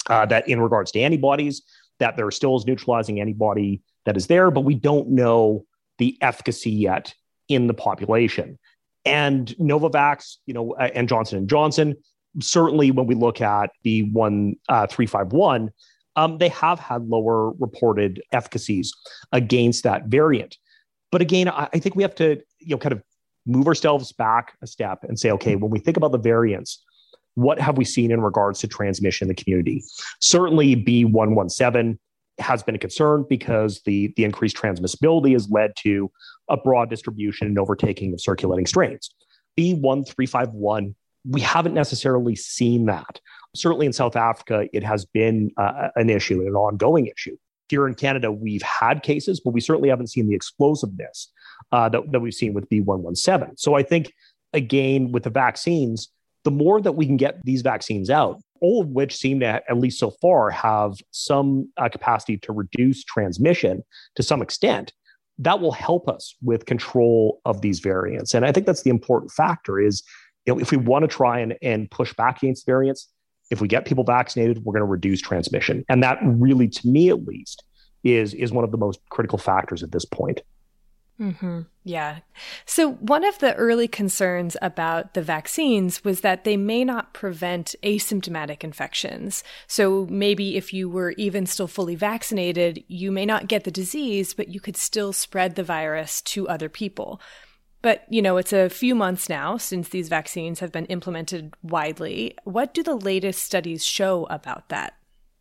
uh, that in regards to antibodies, that there still is neutralizing antibody that is there, but we don't know the efficacy yet in the population. And Novavax, you know, and Johnson and Johnson, certainly when we look at B one three five one, um, they have had lower reported efficacies against that variant. But again, I, I think we have to, you know, kind of move ourselves back a step and say, okay, when we think about the variants, what have we seen in regards to transmission in the community? Certainly B one one seven has been a concern because the, the increased transmissibility has led to a broad distribution and overtaking of circulating strains. B one three five one, we haven't necessarily seen that. Certainly in South Africa, it has been uh, an issue, an ongoing issue. Here in Canada, we've had cases, but we certainly haven't seen the explosiveness uh, that, that we've seen with B one one seven. So I think, again, with the vaccines, the more that we can get these vaccines out, all of which seem to, at least so far, have some uh, capacity to reduce transmission to some extent, that will help us with control of these variants. And I think that's the important factor is, you know, if we want to try and, and push back against variants, if we get people vaccinated, we're going to reduce transmission. And that really, to me at least, is, is one of the most critical factors at this point. Mm-hmm. Yeah. So one of the early concerns about the vaccines was that they may not prevent asymptomatic infections. So maybe if you were even still fully vaccinated, you may not get the disease, but you could still spread the virus to other people. But, you know, it's a few months now since these vaccines have been implemented widely. What do the latest studies show about that?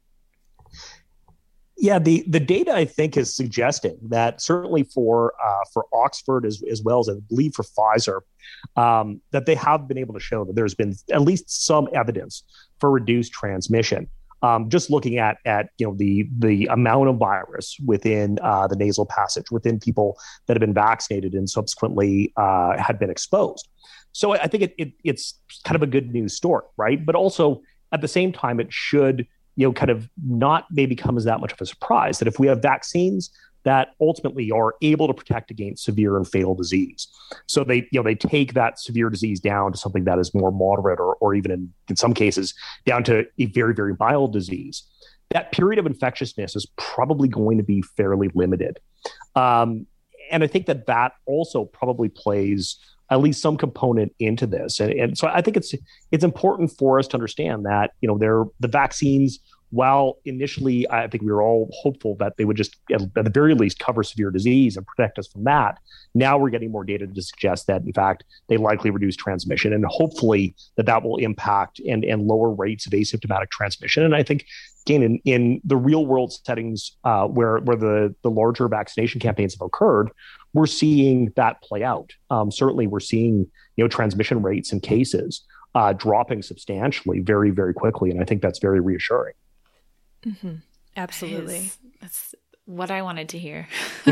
Yeah, the, the data, I think, is suggesting that certainly for uh, for Oxford as, as well as I believe for Pfizer, um, that they have been able to show that there's been at least some evidence for reduced transmission. Um, just looking at at you know the the amount of virus within uh, the nasal passage within people that have been vaccinated and subsequently uh, had been exposed. So I think it, it it's kind of a good news story, right? But also at the same time, it should, you know, kind of not maybe come as that much of a surprise that if we have vaccines that ultimately are able to protect against severe and fatal disease. So they, you know, they take that severe disease down to something that is more moderate or, or even in, in some cases down to a very, very mild disease. That period of infectiousness is probably going to be fairly limited. Um, and I think that that also probably plays at least some component into this. And, and so I think it's it's important for us to understand that, you know, they're, the vaccines, while initially I think we were all hopeful that they would just, at the very least, cover severe disease and protect us from that, now we're getting more data to suggest that, in fact, they likely reduce transmission. And hopefully that that will impact and, and lower rates of asymptomatic transmission. And I think, again, in, in the real world settings uh, where, where the, the larger vaccination campaigns have occurred, we're seeing that play out. Um, certainly, we're seeing, you know, transmission rates and cases uh, dropping substantially very, very quickly. And I think that's very reassuring. Mm-hmm. Absolutely. That is, that's what I wanted to hear.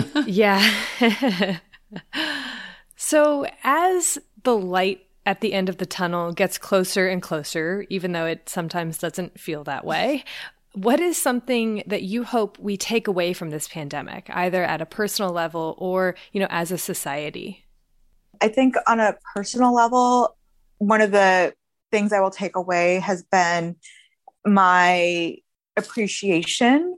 Yeah. So as the light at the end of the tunnel gets closer and closer, even though it sometimes doesn't feel that way, what is something that you hope we take away from this pandemic, either at a personal level or, you know, as a society? I think on a personal level, one of the things I will take away has been my appreciation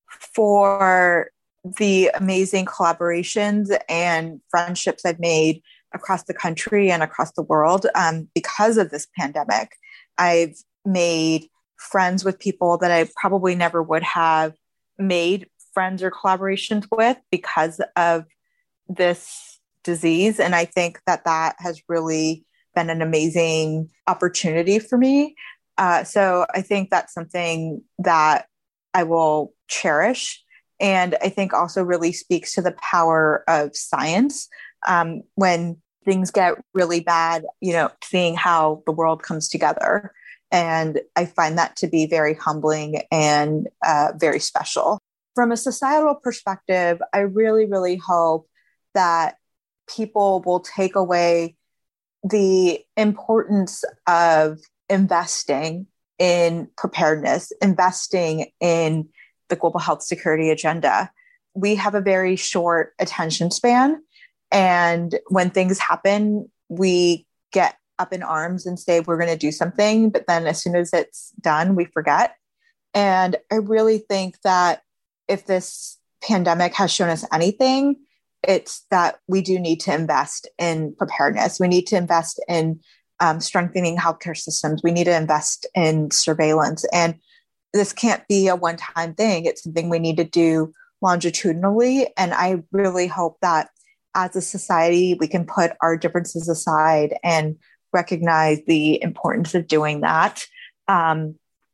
for the amazing collaborations and friendships I've made across the country and across the world um, because of this pandemic. I've made friends with people that I probably never would have made friends or collaborations with because of this disease. And I think that that has really been an amazing opportunity for me. Uh, so I think that's something that I will cherish. And I think also really speaks to the power of science. Um, when things get really bad, you know, seeing how the world comes together. And I find that to be very humbling and uh, very special. From a societal perspective, I really, really hope that people will take away the importance of investing in preparedness, investing in the global health security agenda. We have a very short attention span. And when things happen, we get up in arms and say, we're going to do something. But then as soon as it's done, we forget. And I really think that if this pandemic has shown us anything, it's that we do need to invest in preparedness. We need to invest in um, strengthening healthcare systems. We need to invest in surveillance. And this can't be a one-time thing. It's something we need to do longitudinally. And I really hope that as a society, we can put our differences aside and recognize the importance of doing that, um,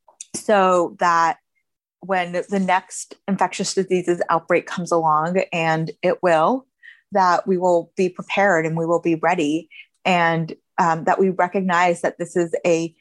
so that when the next infectious diseases outbreak comes along, and it will, that we will be prepared and we will be ready, and um, that we recognize that this is a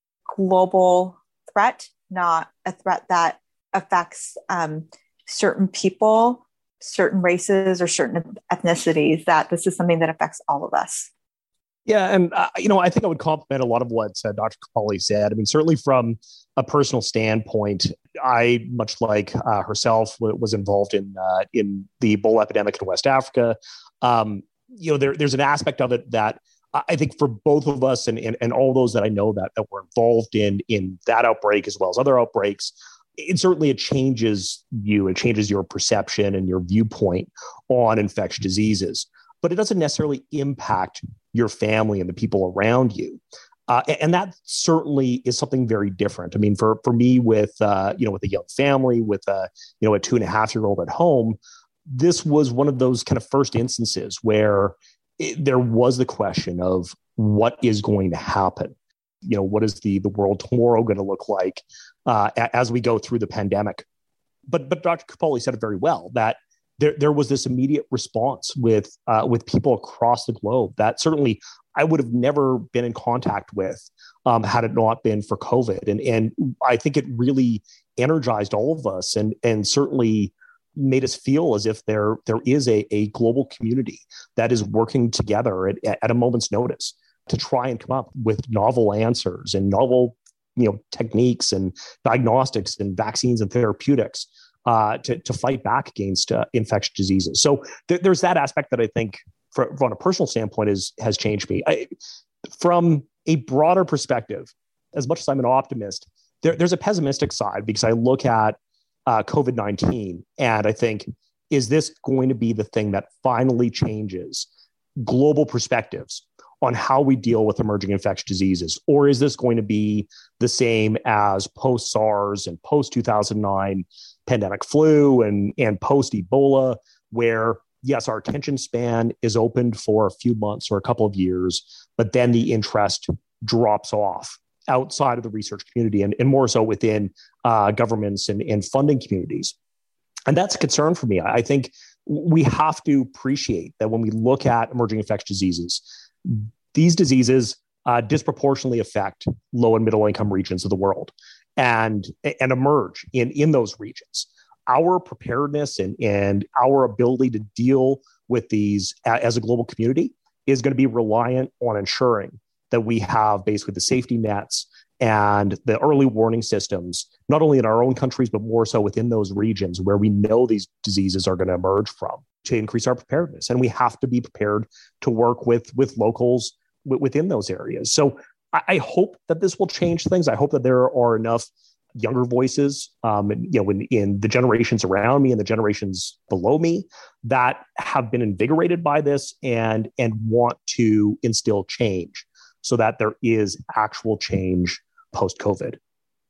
global threat, not a threat that affects um, certain people, certain races, or certain ethnicities, that this is something that affects all of us. Yeah. And, uh, you know, I think I would compliment a lot of what uh, Doctor Capali said. I mean, certainly from a personal standpoint, I, much like uh, herself, w- was involved in uh, in the Ebola epidemic in West Africa. Um, you know, there, there's an aspect of it that I think for both of us and, and, and all those that I know that, that were involved in, in that outbreak as well as other outbreaks, it certainly it changes you, it changes your perception and your viewpoint on infectious diseases, but it doesn't necessarily impact your family and the people around you. Uh, and that certainly is something very different. I mean, for, for me with, uh, you know, with a young family, with a, you know, a two and a half year old at home, this was one of those kind of first instances where it, there was the question of what is going to happen. You know, what is the, the world tomorrow going to look like uh, as we go through the pandemic? But, but Doctor Capali said it very well, that There, there was this immediate response with uh, with people across the globe that certainly I would have never been in contact with um, had it not been for COVID. And and I think it really energized all of us and and certainly made us feel as if there there is a, a global community that is working together at, at a moment's notice to try and come up with novel answers and novel, you know, techniques and diagnostics and vaccines and therapeutics Uh, to, to fight back against uh, infectious diseases. So th- there's that aspect that I think for, from a personal standpoint is, has changed me. I, from a broader perspective, as much as I'm an optimist, there, there's a pessimistic side because I look at uh, COVID nineteen and I think, is this going to be the thing that finally changes global perspectives on how we deal with emerging infectious diseases? Or is this going to be the same as post-SARS and post-two thousand nine pandemic flu and, and post-Ebola, where, yes, our attention span is opened for a few months or a couple of years, but then the interest drops off outside of the research community and, and more so within uh, governments and, and funding communities. And that's a concern for me. I think we have to appreciate that when we look at emerging infectious diseases, these diseases uh, disproportionately affect low and middle income regions of the world and, and emerge in, in those regions. Our preparedness and, and our ability to deal with these a, as a global community is going to be reliant on ensuring that we have basically the safety nets and the early warning systems, not only in our own countries, but more so within those regions where we know these diseases are going to emerge from, to increase our preparedness. And we have to be prepared to work with, with locals w- within those areas. So I, I hope that this will change things. I hope that there are enough younger voices, um, and, you know, in, in the generations around me and the generations below me that have been invigorated by this and, and want to instill change so that there is actual change post-COVID.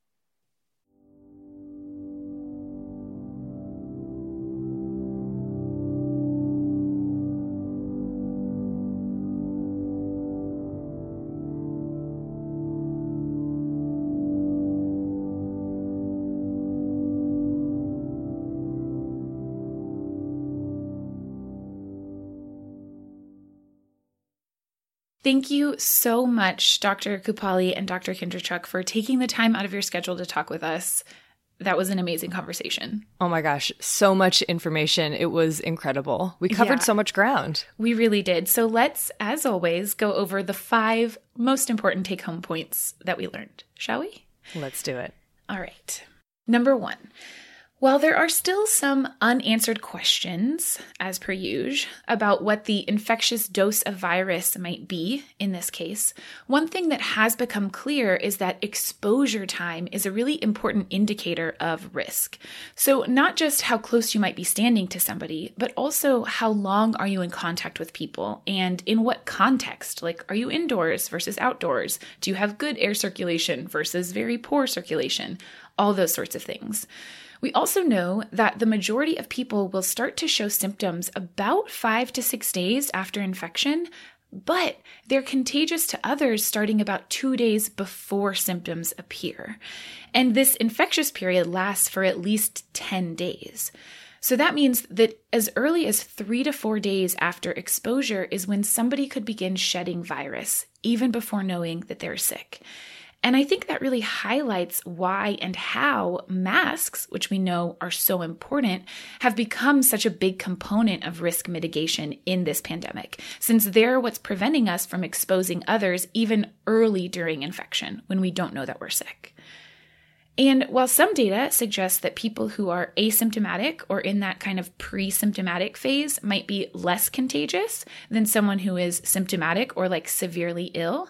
Thank you so much, Doctor Kupali and Doctor Kindrachuk, for taking the time out of your schedule to talk with us. That was an amazing conversation. Oh my gosh, so much information. It was incredible. We covered yeah, so much ground. We really did. So let's, as always, go over the five most important take-home points that we learned, shall we? Let's do it. All right. Number one, While there are still some unanswered questions, as per usual, about what the infectious dose of virus might be in this case, one thing that has become clear is that exposure time is a really important indicator of risk. So not just how close you might be standing to somebody, but also how long are you in contact with people and in what context? Like, are you indoors versus outdoors? Do you have good air circulation versus very poor circulation? All those sorts of things. We also know that the majority of people will start to show symptoms about five to six days after infection, but they're contagious to others starting about two days before symptoms appear. And this infectious period lasts for at least ten days. So that means that as early as three to four days after exposure is when somebody could begin shedding virus, even before knowing that they're sick. And I think that really highlights why and how masks, which we know are so important, have become such a big component of risk mitigation in this pandemic, since they're what's preventing us from exposing others even early during infection when we don't know that we're sick. And while some data suggests that people who are asymptomatic or in that kind of pre-symptomatic phase might be less contagious than someone who is symptomatic or like severely ill,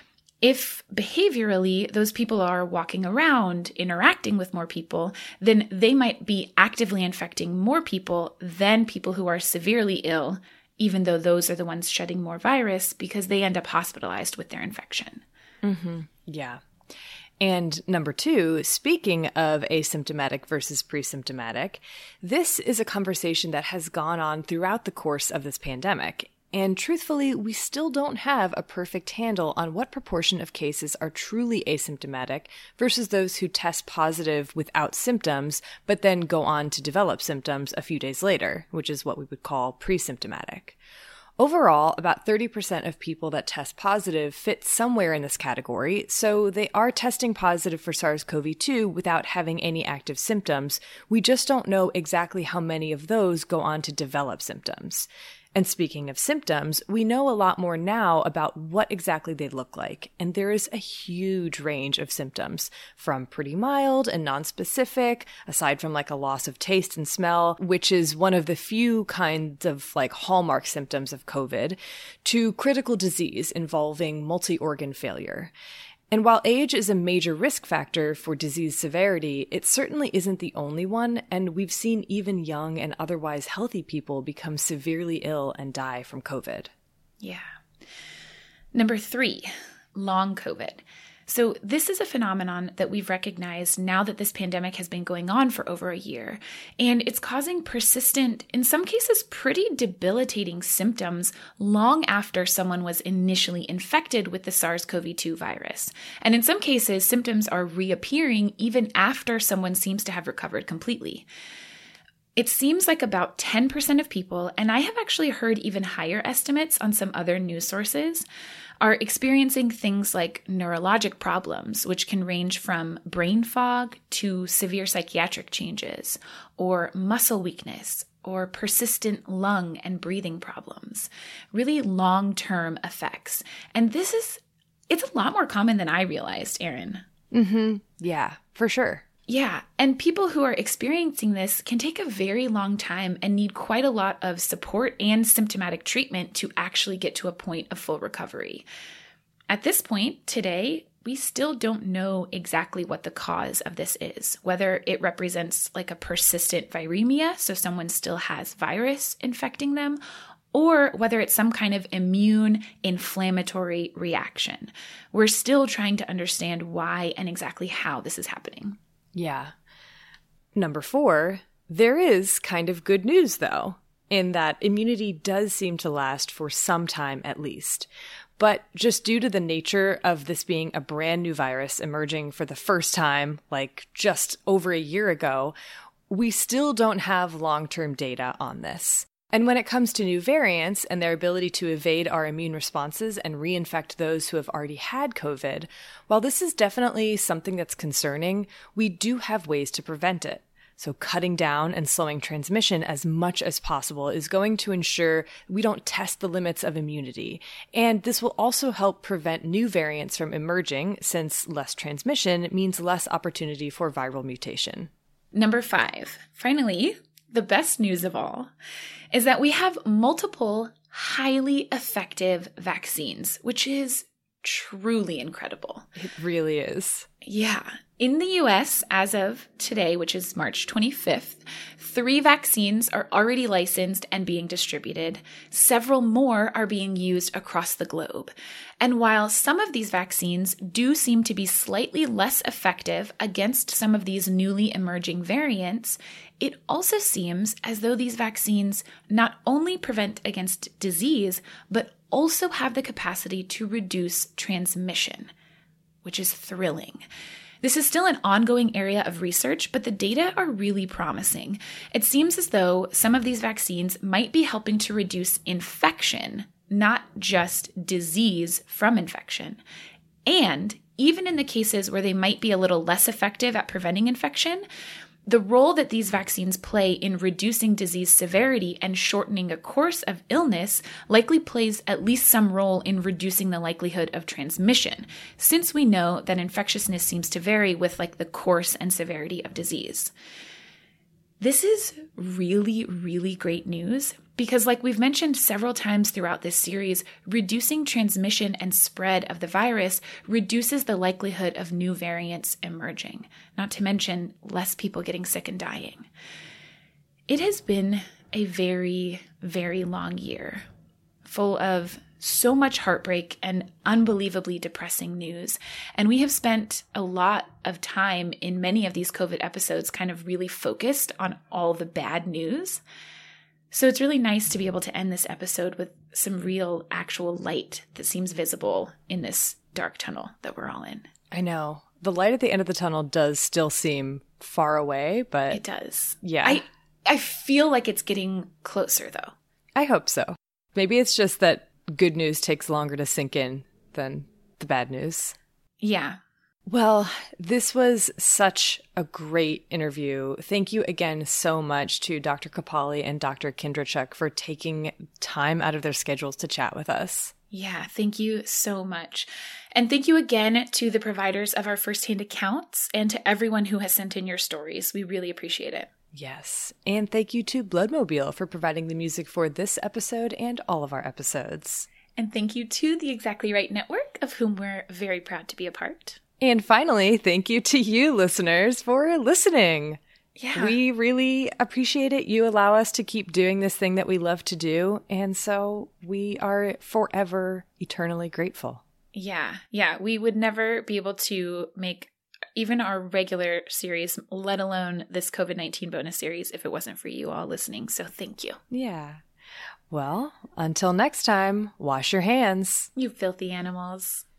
if behaviorally those people are walking around, interacting with more people, then they might be actively infecting more people than people who are severely ill, even though those are the ones shedding more virus because they end up hospitalized with their infection. Mm-hmm. Yeah. And number two, speaking of asymptomatic versus pre-symptomatic, this is a conversation that has gone on throughout the course of this pandemic. And truthfully, we still don't have a perfect handle on what proportion of cases are truly asymptomatic versus those who test positive without symptoms, but then go on to develop symptoms a few days later, which is what we would call pre-symptomatic. Overall, about thirty percent of people that test positive fit somewhere in this category, so they are testing positive for SARS-C o V two without having any active symptoms. We just don't know exactly how many of those go on to develop symptoms. And speaking of symptoms, we know a lot more now about what exactly they look like. And there is a huge range of symptoms, from pretty mild and nonspecific, aside from like a loss of taste and smell, which is one of the few kinds of like hallmark symptoms of COVID, to critical disease involving multi-organ failure. And while age is a major risk factor for disease severity, it certainly isn't the only one, and we've seen even young and otherwise healthy people become severely ill and die from COVID. Yeah. Number three, long COVID. So this is a phenomenon that we've recognized now that this pandemic has been going on for over a year, and it's causing persistent, in some cases pretty debilitating symptoms long after someone was initially infected with the SARS-C o V two virus. And in some cases, symptoms are reappearing even after someone seems to have recovered completely. It seems like about ten percent of people, and I have actually heard even higher estimates on some other news sources, are experiencing things like neurologic problems, which can range from brain fog to severe psychiatric changes, or muscle weakness, or persistent lung and breathing problems, really long-term effects. And this is, it's a lot more common than I realized, Erin. Mm-hmm. Yeah, for sure. Yeah, and people who are experiencing this can take a very long time and need quite a lot of support and symptomatic treatment to actually get to a point of full recovery. At this point, today, we still don't know exactly what the cause of this is, whether it represents like a persistent viremia, so someone still has virus infecting them, or whether it's some kind of immune inflammatory reaction. We're still trying to understand why and exactly how this is happening. Yeah. Number four, there is kind of good news, though, in that immunity does seem to last for some time at least. But just due to the nature of this being a brand new virus emerging for the first time, like just over a year ago, we still don't have long-term data on this. And when it comes to new variants and their ability to evade our immune responses and reinfect those who have already had COVID, while this is definitely something that's concerning, we do have ways to prevent it. So cutting down and slowing transmission as much as possible is going to ensure we don't test the limits of immunity. And this will also help prevent new variants from emerging, since less transmission means less opportunity for viral mutation. Number five, finally, the best news of all, is that we have multiple highly effective vaccines, which is truly incredible. It really is. Yeah. In the U S, as of today, which is March twenty-fifth, three vaccines are already licensed and being distributed. Several more are being used across the globe. And while some of these vaccines do seem to be slightly less effective against some of these newly emerging variants, it also seems as though these vaccines not only prevent against disease, but also have the capacity to reduce transmission, which is thrilling. This is still an ongoing area of research, but the data are really promising. It seems as though some of these vaccines might be helping to reduce infection, not just disease from infection. And even in the cases where they might be a little less effective at preventing infection, the role that these vaccines play in reducing disease severity and shortening a course of illness likely plays at least some role in reducing the likelihood of transmission, since we know that infectiousness seems to vary with like the course and severity of disease. This is really, really great news because, like we've mentioned several times throughout this series, reducing transmission and spread of the virus reduces the likelihood of new variants emerging, not to mention less people getting sick and dying. It has been a very, very long year, full of so much heartbreak and unbelievably depressing news. And we have spent a lot of time in many of these COVID episodes kind of really focused on all the bad news. So it's really nice to be able to end this episode with some real actual light that seems visible in this dark tunnel that we're all in. I know. The light at the end of the tunnel does still seem far away, but it does. Yeah. I, I feel like it's getting closer though. I hope so. Maybe it's just that good news takes longer to sink in than the bad news. Yeah. Well, this was such a great interview. Thank you again so much to Doctor Kapali and Doctor Kindrachuk for taking time out of their schedules to chat with us. Yeah, thank you so much. And thank you again to the providers of our firsthand accounts and to everyone who has sent in your stories. We really appreciate it. Yes. And thank you to Bloodmobile for providing the music for this episode and all of our episodes. And thank you to the Exactly Right Network, of whom we're very proud to be a part. And finally, thank you to you, listeners, for listening. Yeah. We really appreciate it. You allow us to keep doing this thing that we love to do. And so we are forever eternally grateful. Yeah. Yeah. We would never be able to make even our regular series, let alone this COVID nineteen bonus series, if it wasn't for you all listening. So thank you. Yeah. Well, until next time, wash your hands. You filthy animals.